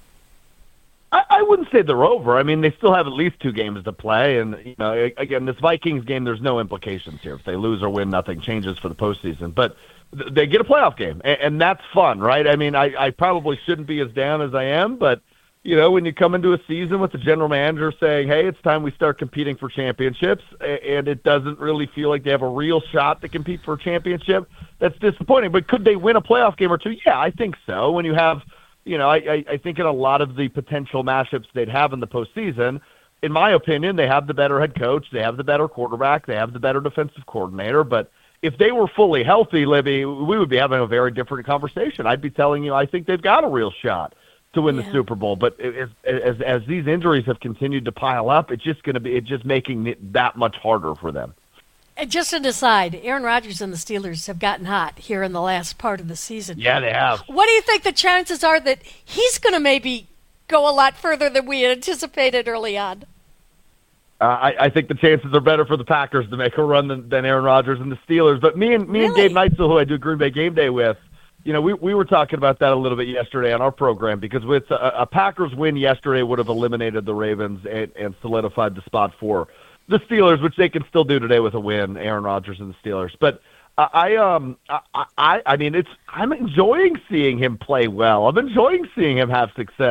I, I wouldn't say they're over. I mean, they still have at least two games to play, and you know, again, this Vikings game, there's no implications here. If they lose or win, nothing changes for the postseason. But th- they get a playoff game, and, and that's fun, right? I mean, I, I probably shouldn't be as down as I am, but you know, when you come into a season with the general manager saying, "Hey, it's time we start competing for championships," and it doesn't really feel like they have a real shot to compete for a championship, that's disappointing. But could they win a playoff game or two? Yeah, I think so. When you have, you know, I, I think in a lot of the potential matchups they'd have in the postseason, in my opinion, they have the better head coach, they have the better quarterback, they have the better defensive coordinator. But if they were fully healthy, Libby, we would be having a very different conversation. I'd be telling you I think they've got a real shot to win Yeah. the Super Bowl. But as, as as these injuries have continued to pile up, it's just going to be it's just making it that much harder for them. And just an aside, Aaron Rodgers and the Steelers have gotten hot here in the last part of the season. Yeah, they have. What do you think the chances are that he's going to maybe go a lot further than we anticipated early on? Uh, I, I think the chances are better for the Packers to make a run than, than Aaron Rodgers and the Steelers. But me and me and Really? Gabe Neitzel, who I do Green Bay Game Day with, you know, we, we were talking about that a little bit yesterday on our program because with a, a Packers win yesterday would have eliminated the Ravens and, and solidified the spot for the Steelers, which they can still do today with a win, Aaron Rodgers and the Steelers. But I, I um I, I I mean it's I'm enjoying seeing him play well. I'm enjoying seeing him have success.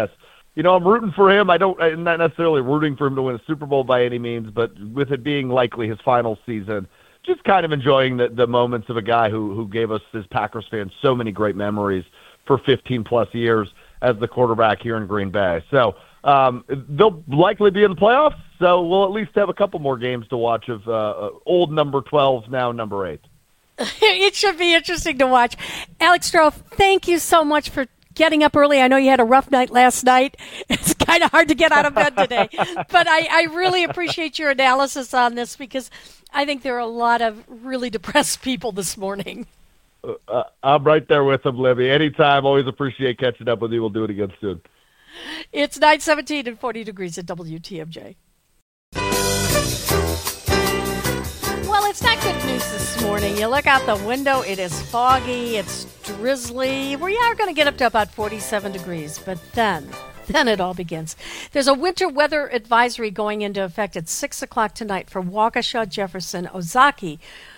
you know, I'm rooting for him. I don't, I'm not necessarily rooting for him to win a Super Bowl by any means, but with it being likely his final season, just kind of enjoying the, the moments of a guy who, who gave us, as Packers fans, so many great memories for fifteen plus years as the quarterback here in Green Bay. So um, they'll likely be in the playoffs, so we'll at least have a couple more games to watch of uh, old number twelve, now number eight. It should be interesting to watch. Alex Stroh, thank you so much for getting up early. I know you had a rough night last night. It's kind of hard to get out of bed today. But I, I really appreciate your analysis on this because I think there are a lot of really depressed people this morning. Uh, I'm right there with them, Libby. Anytime. Always appreciate catching up with you. We'll do it again soon. It's nine seventeen and forty degrees at W T M J. Well, it's not good news this morning. You look out the window, it is foggy, it's drizzly. We are going to get up to about forty-seven degrees, but then, then it all begins. There's a winter weather advisory going into effect at six o'clock tonight for Waukesha, Jefferson, Ozaukee,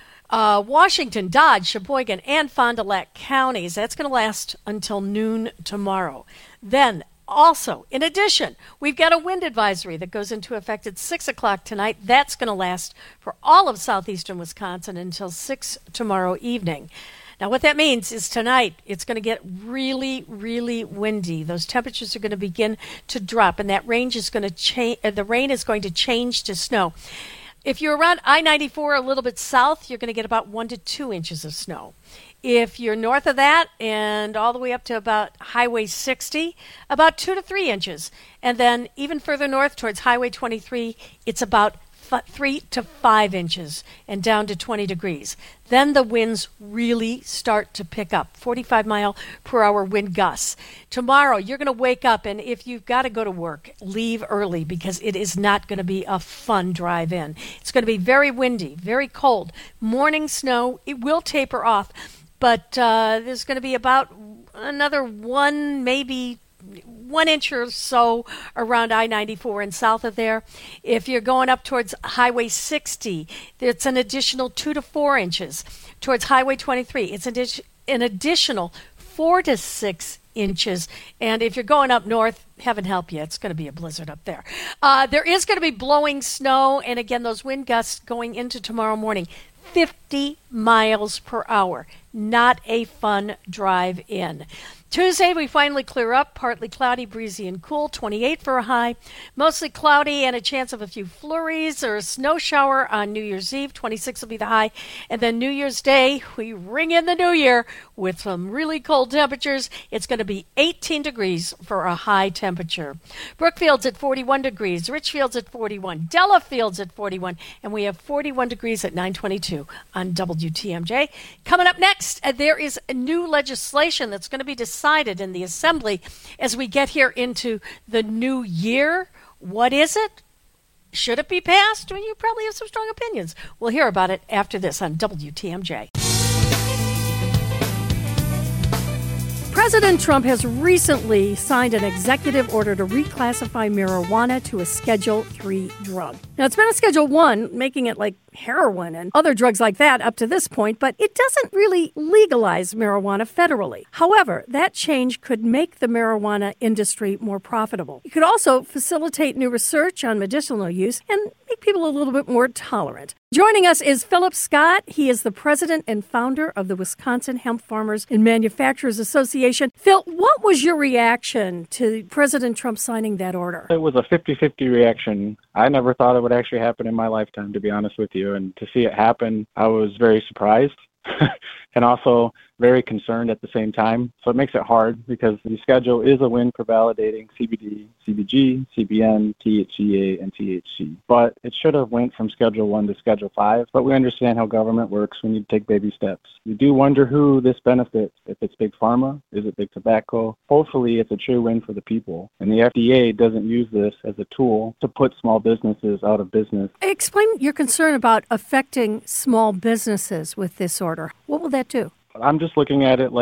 uh, Washington, Dodge, Sheboygan, and Fond du Lac counties. That's going to last until noon tomorrow. Then, also, in addition, we've got a wind advisory that goes into effect at six o'clock tonight. That's going to last for all of southeastern Wisconsin until six tomorrow evening. Now, what that means is tonight it's going to get really, really windy. Those temperatures are going to begin to drop, and that range is going to change. Uh, the rain is going to change to snow. If you're around I ninety-four a little bit south, you're going to get about one to two inches of snow. If you're north of that and all the way up to about Highway sixty, about two to three inches. And then even further north towards Highway twenty-three, it's about f- three to five inches and down to twenty degrees. Then the winds really start to pick up, forty-five mile per hour wind gusts. Tomorrow, you're going to wake up, and if you've got to go to work, leave early because it is not going to be a fun drive in. It's going to be very windy, very cold. Morning snow, it will taper off. But uh, there's going to be about another one, maybe one inch or so around I ninety-four and south of there. If you're going up towards Highway sixty, it's an additional two to four inches. Towards Highway twenty-three, it's an, addi- an additional four to six inches. And if you're going up north, heaven help you, it's going to be a blizzard up there. Uh, there is going to be blowing snow, and again, those wind gusts going into tomorrow morning. fifty miles per hour. Not a fun drive in. Tuesday, we finally clear up. Partly cloudy, breezy, and cool. twenty-eight for a high. Mostly cloudy and a chance of a few flurries or a snow shower on New Year's Eve. twenty-six will be the high. And then New Year's Day, we ring in the new year with some really cold temperatures. It's going to be eighteen degrees for a high temperature. Brookfield's at forty-one degrees. Richfield's at forty-one. Delafield's at forty-one. And we have forty-one degrees at nine twenty-two on W T M J. Coming up next, uh, there is a new legislation that's going to be decided in the Assembly as we get here into the new year. What is it? Should it be passed? Well, you probably have some strong opinions. We'll hear about it after this on W T M J. President Trump has recently signed an executive order to reclassify marijuana to a Schedule three drug. Now, it's been a Schedule one, making it like heroin and other drugs like that up to this point, but it doesn't really legalize marijuana federally. However, that change could make the marijuana industry more profitable. It could also facilitate new research on medicinal use and make people a little bit more tolerant. Joining us is Philip Scott. He is the president and founder of the Wisconsin Hemp Farmers and Manufacturers Association. Phil, what was your reaction to President Trump signing that order? It was a fifty-fifty reaction. I never thought it would actually happen in my lifetime, to be honest with you. And to see it happen, I was very surprised and also very concerned at the same time. So it makes it hard because the schedule is a win for validating C B D, C B G, C B N, T H C A, and T H C. But it should have went from Schedule one to Schedule five. But we understand how government works. We need to take baby steps. We do wonder who this benefits. If it's Big Pharma, is it Big Tobacco? Hopefully it's a true win for the people. And the F D A doesn't use this as a tool to put small businesses out of business. Explain your concern about affecting small businesses with this order. What will that do? I'm just looking at it like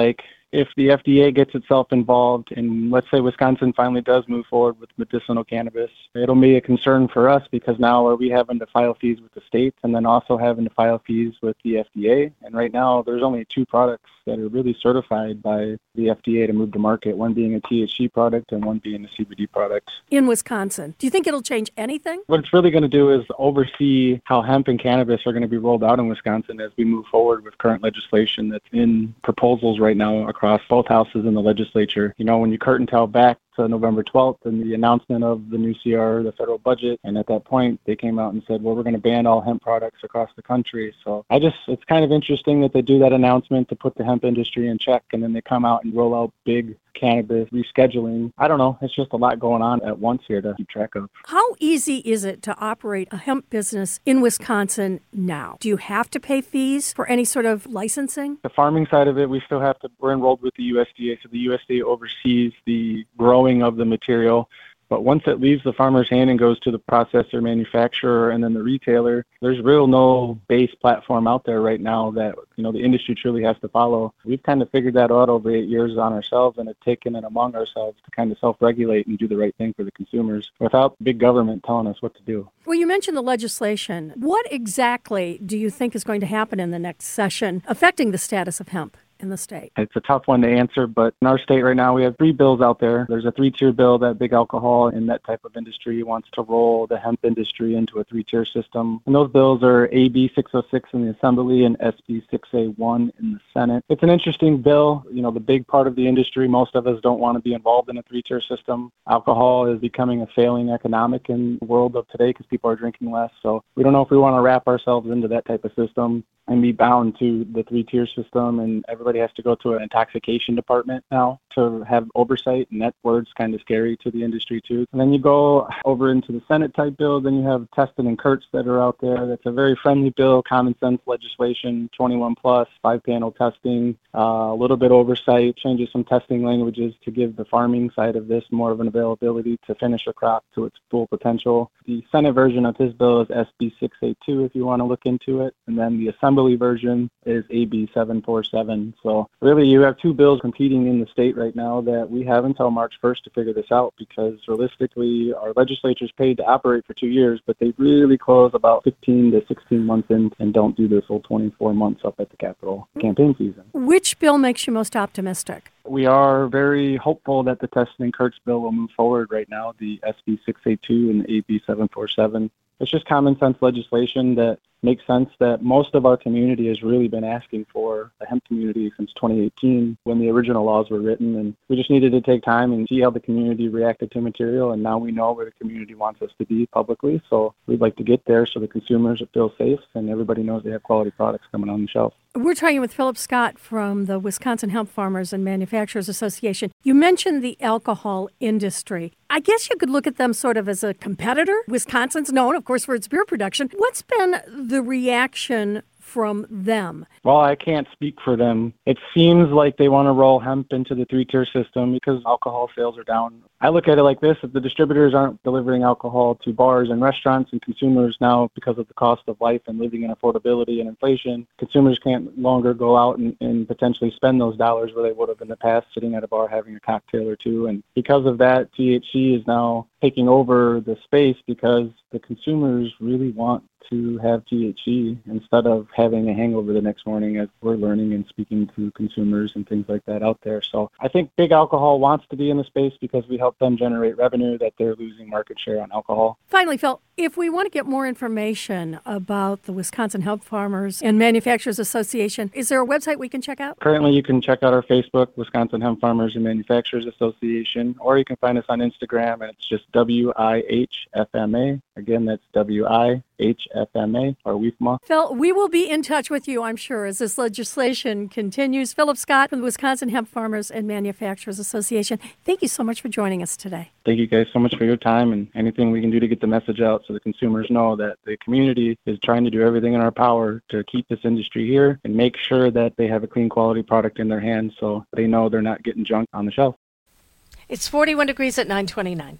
if the F D A gets itself involved and let's say Wisconsin finally does move forward with medicinal cannabis, it'll be a concern for us because now are we having to file fees with the states and then also having to file fees with the F D A? And right now there's only two products that are really certified by the F D A to move to market, one being a T H C product and one being a C B D product. In Wisconsin. Do you think it'll change anything? What it's really going to do is oversee how hemp and cannabis are going to be rolled out in Wisconsin as we move forward with current legislation that's in proposals right now across both houses in the legislature. You know, when you curtain tail back to November twelfth and the announcement of the new C R, the federal budget, and at that point they came out and said, well, we're going to ban all hemp products across the country. So I just, it's kind of interesting that they do that announcement to put the hemp industry in check, and then they come out and roll out big cannabis rescheduling. I don't know. It's just a lot going on at once here to keep track of. How easy is it to operate a hemp business in Wisconsin now? Do you have to pay fees for any sort of licensing? The farming side of it, we still have to, we're enrolled with the U S D A, so the U S D A oversees the growing of the material. But once it leaves the farmer's hand and goes to the processor, manufacturer, and then the retailer, there's real no base platform out there right now that, you know, the industry truly has to follow. We've kind of figured that out over eight years on ourselves and have taken it among ourselves to kind of self-regulate and do the right thing for the consumers without big government telling us what to do. Well, you mentioned the legislation. What exactly do you think is going to happen in the next session affecting the status of hemp in the state? It's a tough one to answer, but in our state right now, we have three bills out there. There's a three-tier bill that big alcohol and that type of industry wants to roll the hemp industry into a three-tier system. And those bills are A B six oh six in the Assembly and S B six A one in the Senate. It's an interesting bill. You know, the big part of the industry, most of us don't want to be involved in a three-tier system. Alcohol is becoming a failing economic in the world of today because people are drinking less. So we don't know if we want to wrap ourselves into that type of system and be bound to the three-tier system, and everybody has to go to an intoxication department now to have oversight, and that word's kind of scary to the industry too. And then you go over into the Senate type bill, then you have Teston and Kurtz that are out there. That's a very friendly bill, common sense legislation, twenty-one plus, five-panel testing, uh, a little bit oversight, changes some testing languages to give the farming side of this more of an availability to finish a crop to its full potential. The Senate version of this bill is S B six A two if you want to look into it, and then the Assembly version is A B seven forty-seven. So really you have two bills competing in the state right now that we have until March first to figure this out, because realistically our legislature's paid to operate for two years, but they really close about fifteen to sixteen months in and don't do this whole twenty-four months up at the Capitol campaign season. Which bill makes you most optimistic? We are very hopeful that the Teston and Kurtz bill will move forward right now, the S B six A two and the A B seven forty-seven. It's just common sense legislation that makes sense that most of our community has really been asking for, the hemp community, since twenty eighteen when the original laws were written. And we just needed to take time and see how the community reacted to material. And now we know where the community wants us to be publicly. So we'd like to get there so the consumers feel safe and everybody knows they have quality products coming on the shelf. We're talking with Philip Scott from the Wisconsin Hemp Farmers and Manufacturers Association. You mentioned the alcohol industry. I guess you could look at them sort of as a competitor. Wisconsin's known, of course, for its beer production. What's been the reaction from them? Well, I can't speak for them. It seems like they want to roll hemp into the three-tier system because alcohol sales are down. I look at it like this. If the distributors aren't delivering alcohol to bars and restaurants and consumers now, because of the cost of life and living and affordability and inflation, consumers can't longer go out and, and potentially spend those dollars where they would have in the past sitting at a bar having a cocktail or two. And because of that, T H C is now taking over the space because the consumers really want to have T H C instead of having a hangover the next morning, as we're learning and speaking to consumers and things like that out there. So I think big alcohol wants to be in the space because we help them generate revenue that they're losing market share on alcohol. Finally, Phil, if we want to get more information about the Wisconsin Hemp Farmers and Manufacturers Association, is there a website we can check out? Currently, you can check out our Facebook, Wisconsin Hemp Farmers and Manufacturers Association, or you can find us on Instagram, and it's just W I H F M A. Again, that's W I H F M A, or W I F M A. Phil, we will be in touch with you, I'm sure, as this legislation continues. Philip Scott from the Wisconsin Hemp Farmers and Manufacturers Association, thank you so much for joining us today. Thank you guys so much for your time, and anything we can do to get the message out so the consumers know that the community is trying to do everything in our power to keep this industry here and make sure that they have a clean quality product in their hands so they know they're not getting junk on the shelf. It's forty-one degrees at nine twenty-nine.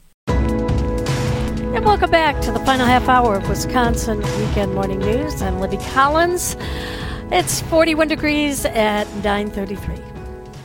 And welcome back to the final half hour of Wisconsin Weekend Morning News. I'm Libby Collins. It's forty-one degrees at nine thirty-three.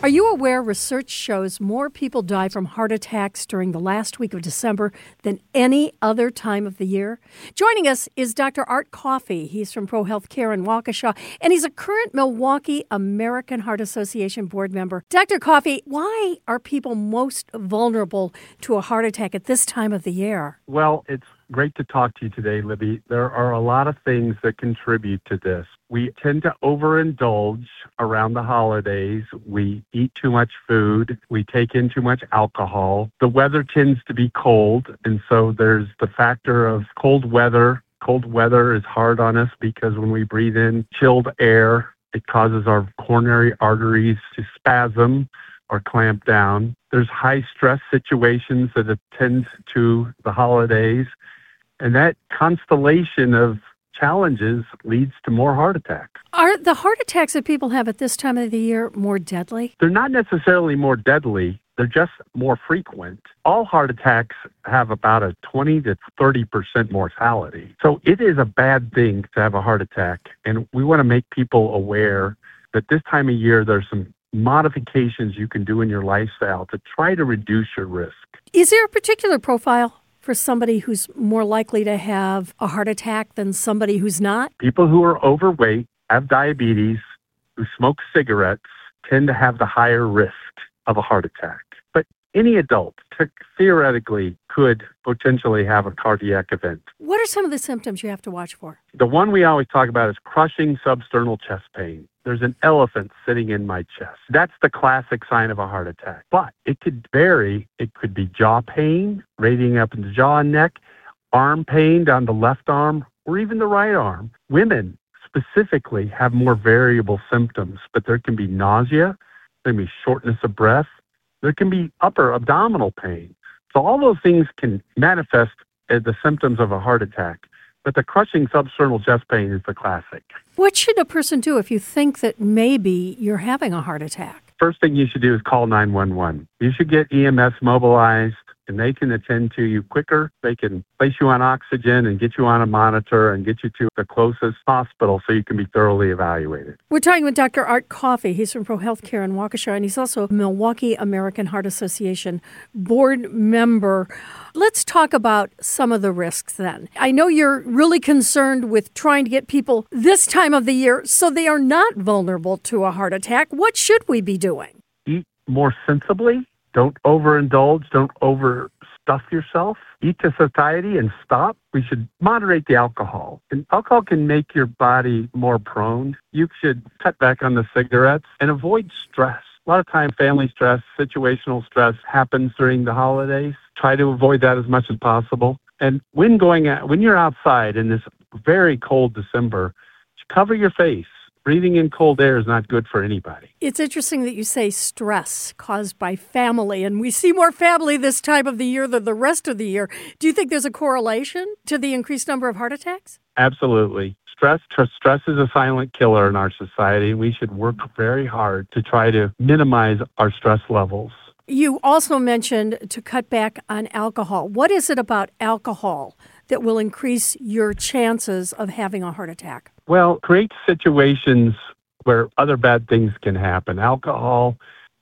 Are you aware research shows more people die from heart attacks during the last week of December than any other time of the year? Joining us is Doctor Art Coffey. He's from Pro Health Care in Waukesha, and he's a current Milwaukee American Heart Association board member. Doctor Coffey, why are people most vulnerable to a heart attack at this time of the year? Well, it's great to talk to you today, Libby. There are a lot of things that contribute to this. We tend to overindulge around the holidays. We eat too much food. We take in too much alcohol. The weather tends to be cold, and so there's the factor of cold weather. Cold weather is hard on us because when we breathe in chilled air, it causes our coronary arteries to spasm or clamp down. There's high stress situations that attend to the holidays, and that constellation of challenges leads to more heart attacks. Are the heart attacks that people have at this time of the year more deadly? They're not necessarily more deadly. They're just more frequent. All heart attacks have about a twenty to thirty percent mortality. So it is a bad thing to have a heart attack. And we want to make people aware that this time of year, there's some modifications you can do in your lifestyle to try to reduce your risk. Is there a particular profile for somebody who's more likely to have a heart attack than somebody who's not? People who are overweight, have diabetes, who smoke cigarettes, tend to have the higher risk of a heart attack. But any adult t- theoretically could potentially have a cardiac event. What are some of the symptoms you have to watch for? The one we always talk about is crushing substernal chest pain. There's an elephant sitting in my chest. That's the classic sign of a heart attack. But it could vary. It could be jaw pain, radiating up in the jaw and neck, arm pain down the left arm, or even the right arm. Women specifically have more variable symptoms, but there can be nausea, there can be shortness of breath, there can be upper abdominal pain. So all those things can manifest as the symptoms of a heart attack. But the crushing substernal chest pain is the classic. What should a person do if you think that maybe you're having a heart attack? First thing you should do is call nine one one. You should get E M S mobilized, and they can attend to you quicker. They can place you on oxygen and get you on a monitor and get you to the closest hospital so you can be thoroughly evaluated. We're talking with Doctor Art Coffey. He's from Pro Health Care in Waukesha, and he's also a Milwaukee American Heart Association board member. Let's talk about some of the risks then. I know you're really concerned with trying to get people this time of the year so they are not vulnerable to a heart attack. What should we be doing? Eat more sensibly. Don't overindulge. Don't overstuff yourself. Eat to satiety and stop. We should moderate the alcohol. And alcohol can make your body more prone. You should cut back on the cigarettes and avoid stress. A lot of times family stress, situational stress happens during the holidays. Try to avoid that as much as possible. And when going out, when you're outside in this very cold December, cover your face. Breathing in cold air is not good for anybody. It's interesting that you say stress caused by family, and we see more family this time of the year than the rest of the year. Do you think there's a correlation to the increased number of heart attacks? Absolutely. Stress, tr- stress is a silent killer in our society. We should work very hard to try to minimize our stress levels. You also mentioned to cut back on alcohol. What is it about alcohol that will increase your chances of having a heart attack? Well, create situations where other bad things can happen. Alcohol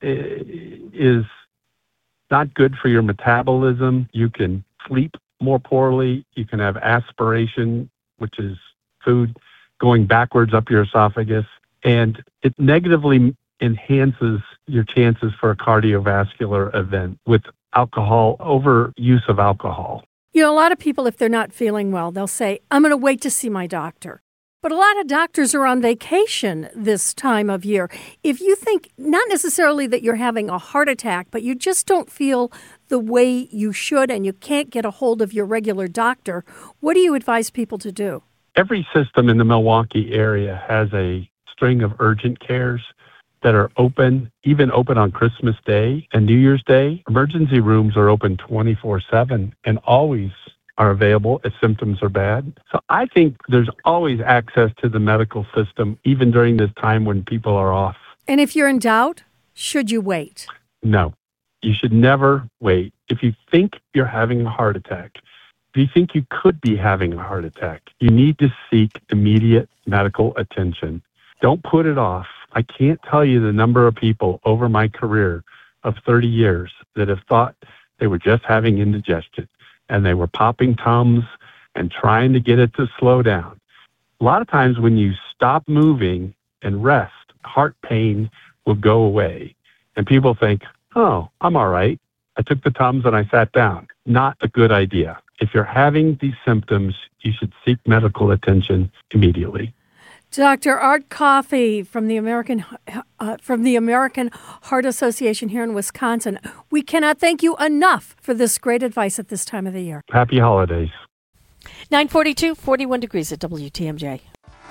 is not good for your metabolism. You can sleep more poorly. You can have aspiration, which is food going backwards up your esophagus. And it negatively enhances your chances for a cardiovascular event with alcohol, overuse of alcohol. You know, a lot of people, if they're not feeling well, they'll say, I'm going to wait to see my doctor. But a lot of doctors are on vacation this time of year. If you think not necessarily that you're having a heart attack, but you just don't feel the way you should and you can't get a hold of your regular doctor, what do you advise people to do? Every system in the Milwaukee area has a string of urgent cares that are open, even open on Christmas Day and New Year's Day. Emergency rooms are open twenty-four seven and always are available if symptoms are bad. So I think there's always access to the medical system, even during this time when people are off. And if you're in doubt, should you wait? No, you should never wait. If you think you're having a heart attack, if you think you could be having a heart attack, you need to seek immediate medical attention. Don't put it off. I can't tell you the number of people over my career of thirty years that have thought they were just having indigestion and they were popping Tums and trying to get it to slow down. A lot of times when you stop moving and rest, heart pain will go away. And people think, oh, I'm all right. I took the Tums and I sat down. Not a good idea. If you're having these symptoms, you should seek medical attention immediately. Doctor Art Coffey from the American uh, from the American Heart Association here in Wisconsin. We cannot thank you enough for this great advice at this time of the year. Happy holidays. nine forty-two, forty-one degrees at W T M J.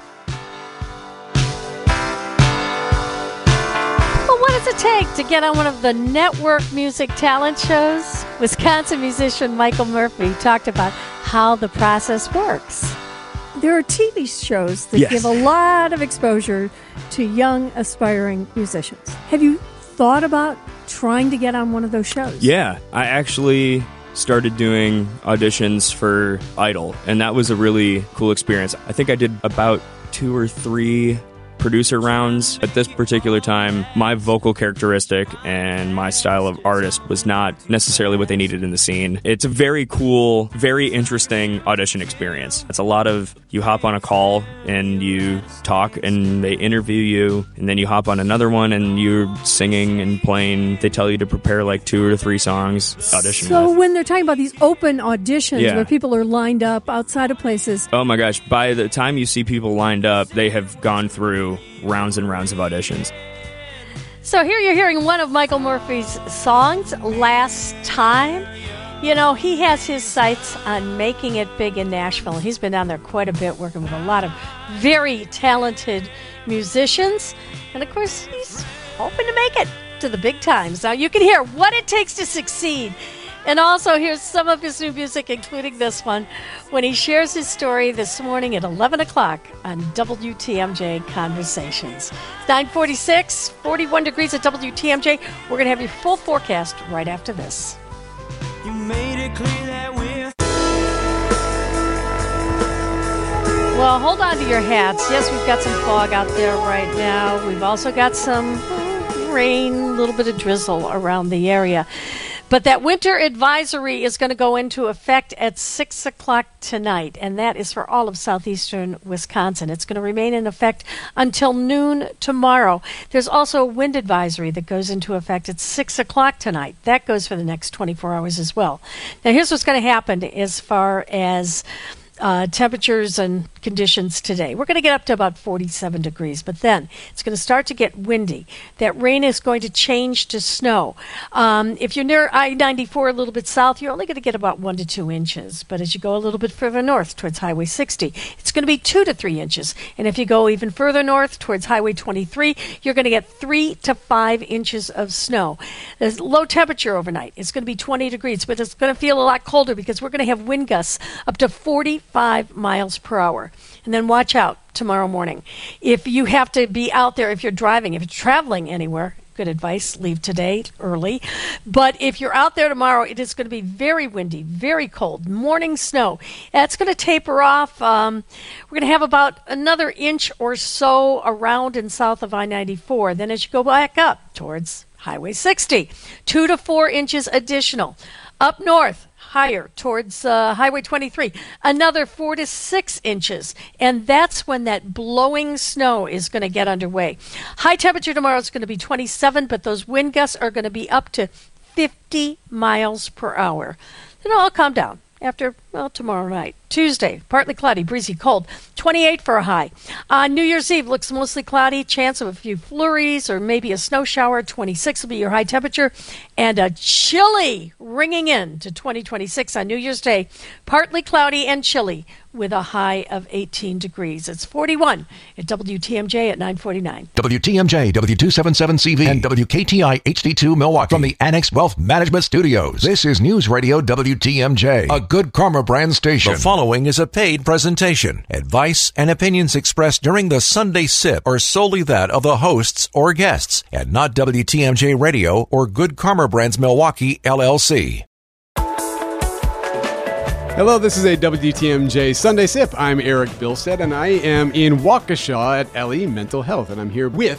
Well, what does it take to get on one of the network music talent shows? Wisconsin musician Michael Murphy talked about how the process works. There are T V shows that yes. give a lot of exposure to young, aspiring musicians. Have you thought about trying to get on one of those shows? Yeah, I actually started doing auditions for Idol, and that was a really cool experience. I think I did about two or three producer rounds. At this particular time, my vocal characteristic and my style of artist was not necessarily what they needed in the scene. It's a very cool, very interesting audition experience. It's a lot of, you hop on a call and you talk and they interview you, and then you hop on another one and you're singing and playing. They tell you to prepare like two or three songs, audition So with. when they're talking about these open auditions Yeah. where people are lined up outside of places, Oh my gosh, by the time you see people lined up, they have gone through rounds and rounds of auditions. So here you're hearing one of Michael Murphy's songs, Last Time. You know, he has his sights on making it big in Nashville. He's been down there quite a bit, working with a lot of very talented musicians. And, of course, he's hoping to make it to the big times. Now, you can hear what it takes to succeed. And also, here's some of his new music, including this one, when he shares his story this morning at eleven o'clock on W T M J Conversations. It's nine forty-six, forty-one degrees at W T M J. We're going to have your full forecast right after this. You made it clear that we're... Well, hold on to your hats. Yes, we've got some fog out there right now. We've also got some rain, a little bit of drizzle around the area. But that winter advisory is going to go into effect at six o'clock tonight, and that is for all of southeastern Wisconsin. It's going to remain in effect until noon tomorrow. There's also a wind advisory that goes into effect at six o'clock tonight. That goes for the next twenty-four hours as well. Now, here's what's going to happen as far as Uh, temperatures and conditions today. We're going to get up to about forty-seven degrees, but then it's going to start to get windy. That rain is going to change to snow. Um, if you're near I ninety-four, a little bit south, you're only going to get about one to two inches. But as you go a little bit further north towards Highway sixty, it's going to be two to three inches. And if you go even further north towards Highway twenty-three, you're going to get three to five inches of snow. There's low temperature overnight. It's going to be twenty degrees, but it's going to feel a lot colder because we're going to have wind gusts up to forty-five miles per hour. And then watch out tomorrow morning. If you have to be out there, if you're driving, if you're traveling anywhere, good advice, leave today early. But if you're out there tomorrow, it is going to be very windy, very cold, morning snow. That's going to taper off. Um, we're going to have about another inch or so around and south of I ninety-four. Then as you go back up towards Highway sixty, two to four inches additional. Up north, higher towards uh, Highway twenty-three, another four to six inches. And that's when that blowing snow is going to get underway. High temperature tomorrow is going to be twenty-seven, but those wind gusts are going to be up to fifty miles per hour. Then it'll all calm down after, well, tomorrow night. Tuesday, partly cloudy, breezy, cold, twenty-eight for a high. On uh, New Year's Eve, looks mostly cloudy, chance of a few flurries or maybe a snow shower. twenty-six will be your high temperature. And a chilly ringing in to twenty twenty-six on New Year's Day. Partly cloudy and chilly with a high of eighteen degrees. It's forty-one at W T M J at nine forty-nine. W T M J, W two seventy-seven C V, and W K T I H D two Milwaukee from the Annex Wealth Management Studios. This is News Radio W T M J, a Good Karma brand station. The following is a paid presentation. Advice and opinions expressed during the Sunday Sip are solely that of the hosts or guests, and not W T M J Radio or Good Karma Brands Milwaukee, L L C. Hello, this is a W T M J Sunday Sip. I'm Eric Bilstead, and I am in Waukesha at L E Mental Health, and I'm here with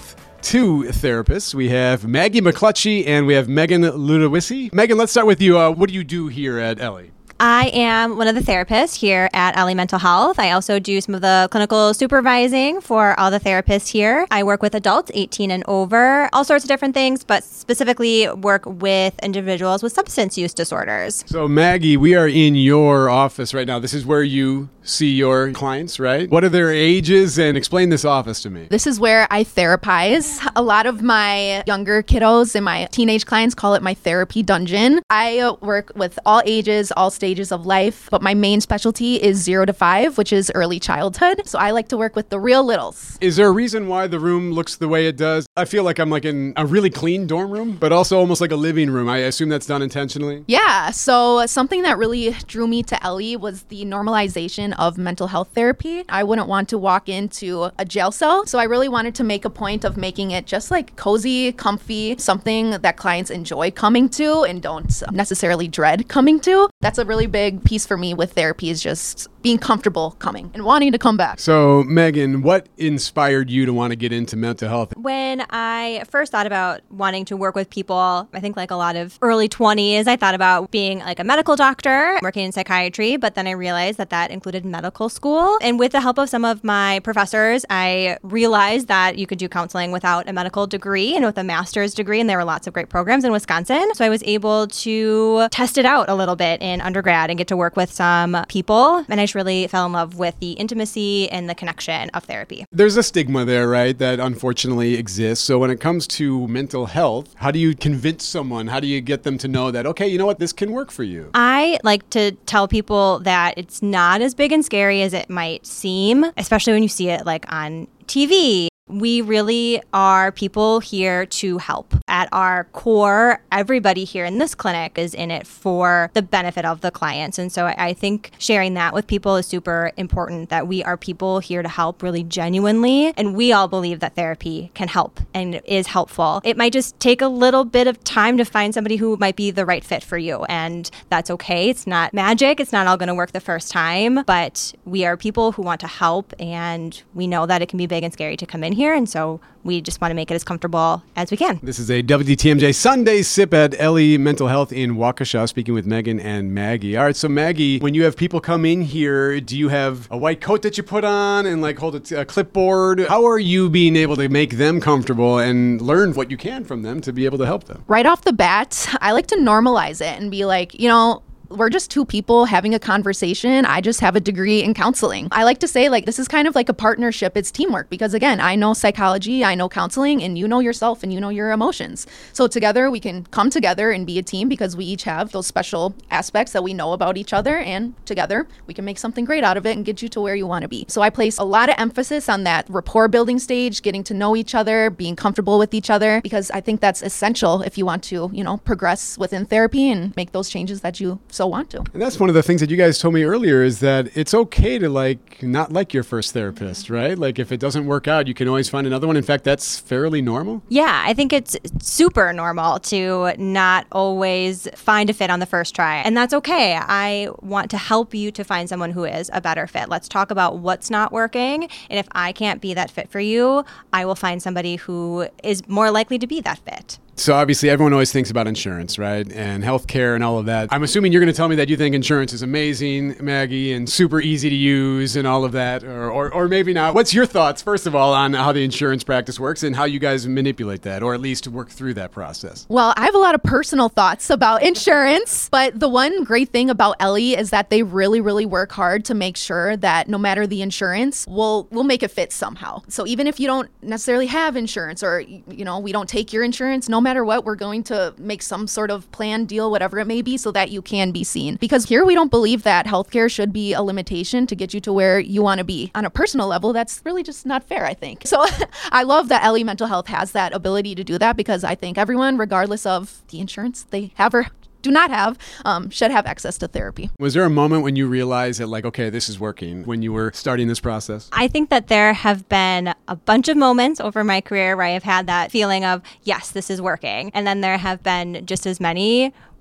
two therapists. We have Maggie McClutchy and we have Megan Ludowisi. Megan, let's start with you. Uh, what do you do here at Ellie? I am one of the therapists here at Ellie Mental Health. I also do some of the clinical supervising for all the therapists here. I work with adults eighteen and over, all sorts of different things, but specifically work with individuals with substance use disorders. So Maggie, we are in your office right now. This is where you see your clients, right? What are their ages? And explain this office to me. This is where I therapize. A lot of my younger kiddos and my teenage clients call it my therapy dungeon. I work with all ages, all stages of life, but my main specialty is zero to five, which is early childhood. So I like to work with the real littles. Is there a reason why the room looks the way it does? I feel like I'm like in a really clean dorm room, but also almost like a living room. I assume that's done intentionally? Yeah. So something that really drew me to Ellie was the normalization of mental health therapy. I wouldn't want to walk into a jail cell. So I really wanted to make a point of making it just like cozy, comfy, something that clients enjoy coming to and don't necessarily dread coming to. That's a really big piece for me with therapy, is just being comfortable coming and wanting to come back. So Megan, what inspired you to want to get into mental health? When I first thought about wanting to work with people, I think like a lot of early twenties, I thought about being like a medical doctor, working in psychiatry, but then I realized that that included medical school. And with the help of some of my professors, I realized that you could do counseling without a medical degree and with a master's degree, and there were lots of great programs in Wisconsin. So I was able to test it out a little bit in undergrad and get to work with some people. And I just really fell in love with the intimacy and the connection of therapy. There's a stigma there, right, that unfortunately exists. So when it comes to mental health, how do you convince someone? How do you get them to know that, okay, you know what, this can work for you? I like to tell people that it's not as big and scary as it might seem, especially when you see it like on T V. We really are people here to help. At our core, everybody here in this clinic is in it for the benefit of the clients. And so I think sharing that with people is super important, that we are people here to help really genuinely. And we all believe that therapy can help and is helpful. It might just take a little bit of time to find somebody who might be the right fit for you. And that's okay. It's not magic. It's not all going to work the first time. But we are people who want to help. And we know that it can be big and scary to come in here, and so we just want to make it as comfortable as we can. This is a W T M J Sunday Sip at Ellie Mental Health in Waukesha, speaking with Megan and Maggie. All right, so Maggie, when you have people come in here, do you have a white coat that you put on and like hold a, a clipboard? How are you being able to make them comfortable and learn what you can from them to be able to help them? Right off the bat, I like to normalize it and be like, you know, we're just two people having a conversation. I just have a degree in counseling. I like to say, like, this is kind of like a partnership. It's teamwork because, again, I know psychology, I know counseling, and you know yourself and you know your emotions. So together we can come together and be a team because we each have those special aspects that we know about each other, and together we can make something great out of it and get you to where you want to be. So I place a lot of emphasis on that rapport building stage, getting to know each other, being comfortable with each other, because I think that's essential if you want to, you know, progress within therapy and make those changes that you so want to. And that's one of the things that you guys told me earlier, is that it's okay to like not like your first therapist, right? Like if it doesn't work out, you can always find another one. In fact, that's fairly normal. Yeah, I think it's super normal to not always find a fit on the first try. And that's okay. I want to help you to find someone who is a better fit. Let's talk about what's not working. And if I can't be that fit for you, I will find somebody who is more likely to be that fit. So obviously everyone always thinks about insurance, right? And healthcare and all of that. I'm assuming you're going to tell me that you think insurance is amazing, Maggie, and super easy to use and all of that, or, or, or maybe not. What's your thoughts, first of all, on how the insurance practice works and how you guys manipulate that, or at least work through that process? Well, I have a lot of personal thoughts about insurance, but the one great thing about Ellie is that they really, really work hard to make sure that no matter the insurance, we'll, we'll make it fit somehow. So even if you don't necessarily have insurance, or, you know, we don't take your insurance, no matter what, we're going to make some sort of plan, deal, whatever it may be, so that you can be seen. Because here we don't believe that healthcare should be a limitation to get you to where you want to be. On a personal level, that's really just not fair, I think. So I love that Ellie Mental Health has that ability to do that, because I think everyone, regardless of the insurance they have or do not have, um, should have access to therapy. Was there a moment when you realized that, like, okay, this is working, when you were starting this process? I think that there have been a bunch of moments over my career where I have had that feeling of, yes, this is working. And then there have been just as many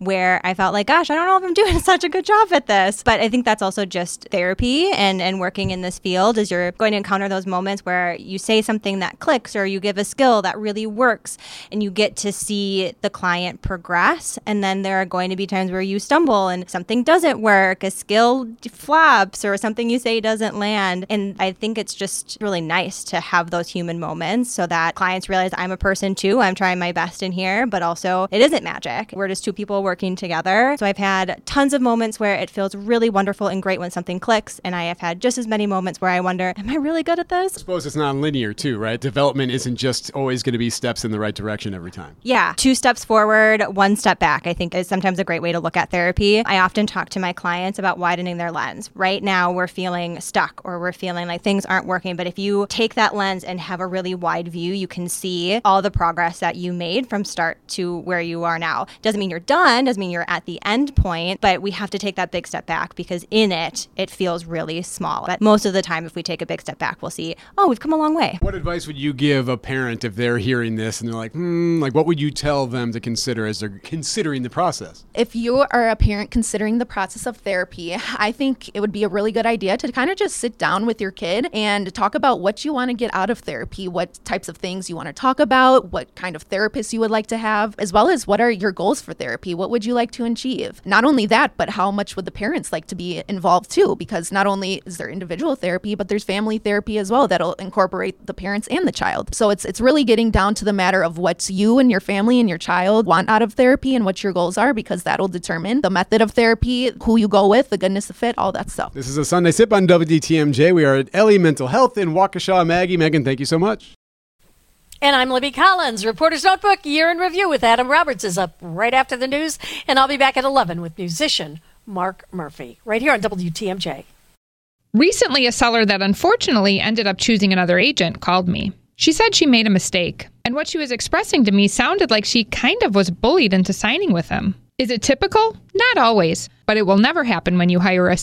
where I felt like, gosh, I don't know if I'm doing such a good job at this. But I think that's also just therapy and, and working in this field is you're going to encounter those moments where you say something that clicks or you give a skill that really works and you get to see the client progress. And then there are going to be times where you stumble and something doesn't work, a skill flops or something you say doesn't land. And I think it's just really nice to have those human moments so that clients realize I'm a person too. I'm trying my best in here, but also it isn't magic. We're just two people working together. So I've had tons of moments where it feels really wonderful and great when something clicks. And I have had just as many moments where I wonder, am I really good at this? I suppose it's non-linear too, right? Development isn't just always going to be steps in the right direction every time. Yeah. Two steps forward, one step back, I think is sometimes a great way to look at therapy. I often talk to my clients about widening their lens. Right now we're feeling stuck or we're feeling like things aren't working. But if you take that lens and have a really wide view, you can see all the progress that you made from start to where you are now. Doesn't mean you're done, doesn't mean you're at the end point, but we have to take that big step back because in it, it feels really small. But most of the time, if we take a big step back, we'll see, oh, we've come a long way. What advice would you give a parent if they're hearing this and they're like, hmm, like what would you tell them to consider as they're considering the process? If you are a parent considering the process of therapy, I think it would be a really good idea to kind of just sit down with your kid and talk about what you want to get out of therapy, what types of things you want to talk about, what kind of therapist you would like to have, as well as what are your goals for therapy? What would you like to achieve? Not only that, but how much would the parents like to be involved too? Because not only is there individual therapy, but there's family therapy as well that'll incorporate the parents and the child. So it's it's really getting down to the matter of what you and your family and your child want out of therapy and what your goals are, because that'll determine the method of therapy, who you go with, the goodness of fit, all that stuff. This is a Sunday Sip on W T M J. We are at Ellie Mental Health in Waukesha. Maggie, Megan, thank you so much. And I'm Libby Collins. Reporter's Notebook Year in Review with Adam Roberts is up right after the news, and I'll be back at eleven with musician Mark Murphy, right here on W T M J. Recently, a seller that unfortunately ended up choosing another agent called me. She said she made a mistake, and what she was expressing to me sounded like she kind of was bullied into signing with him. Is it typical? Not always, but it will never happen when you hire a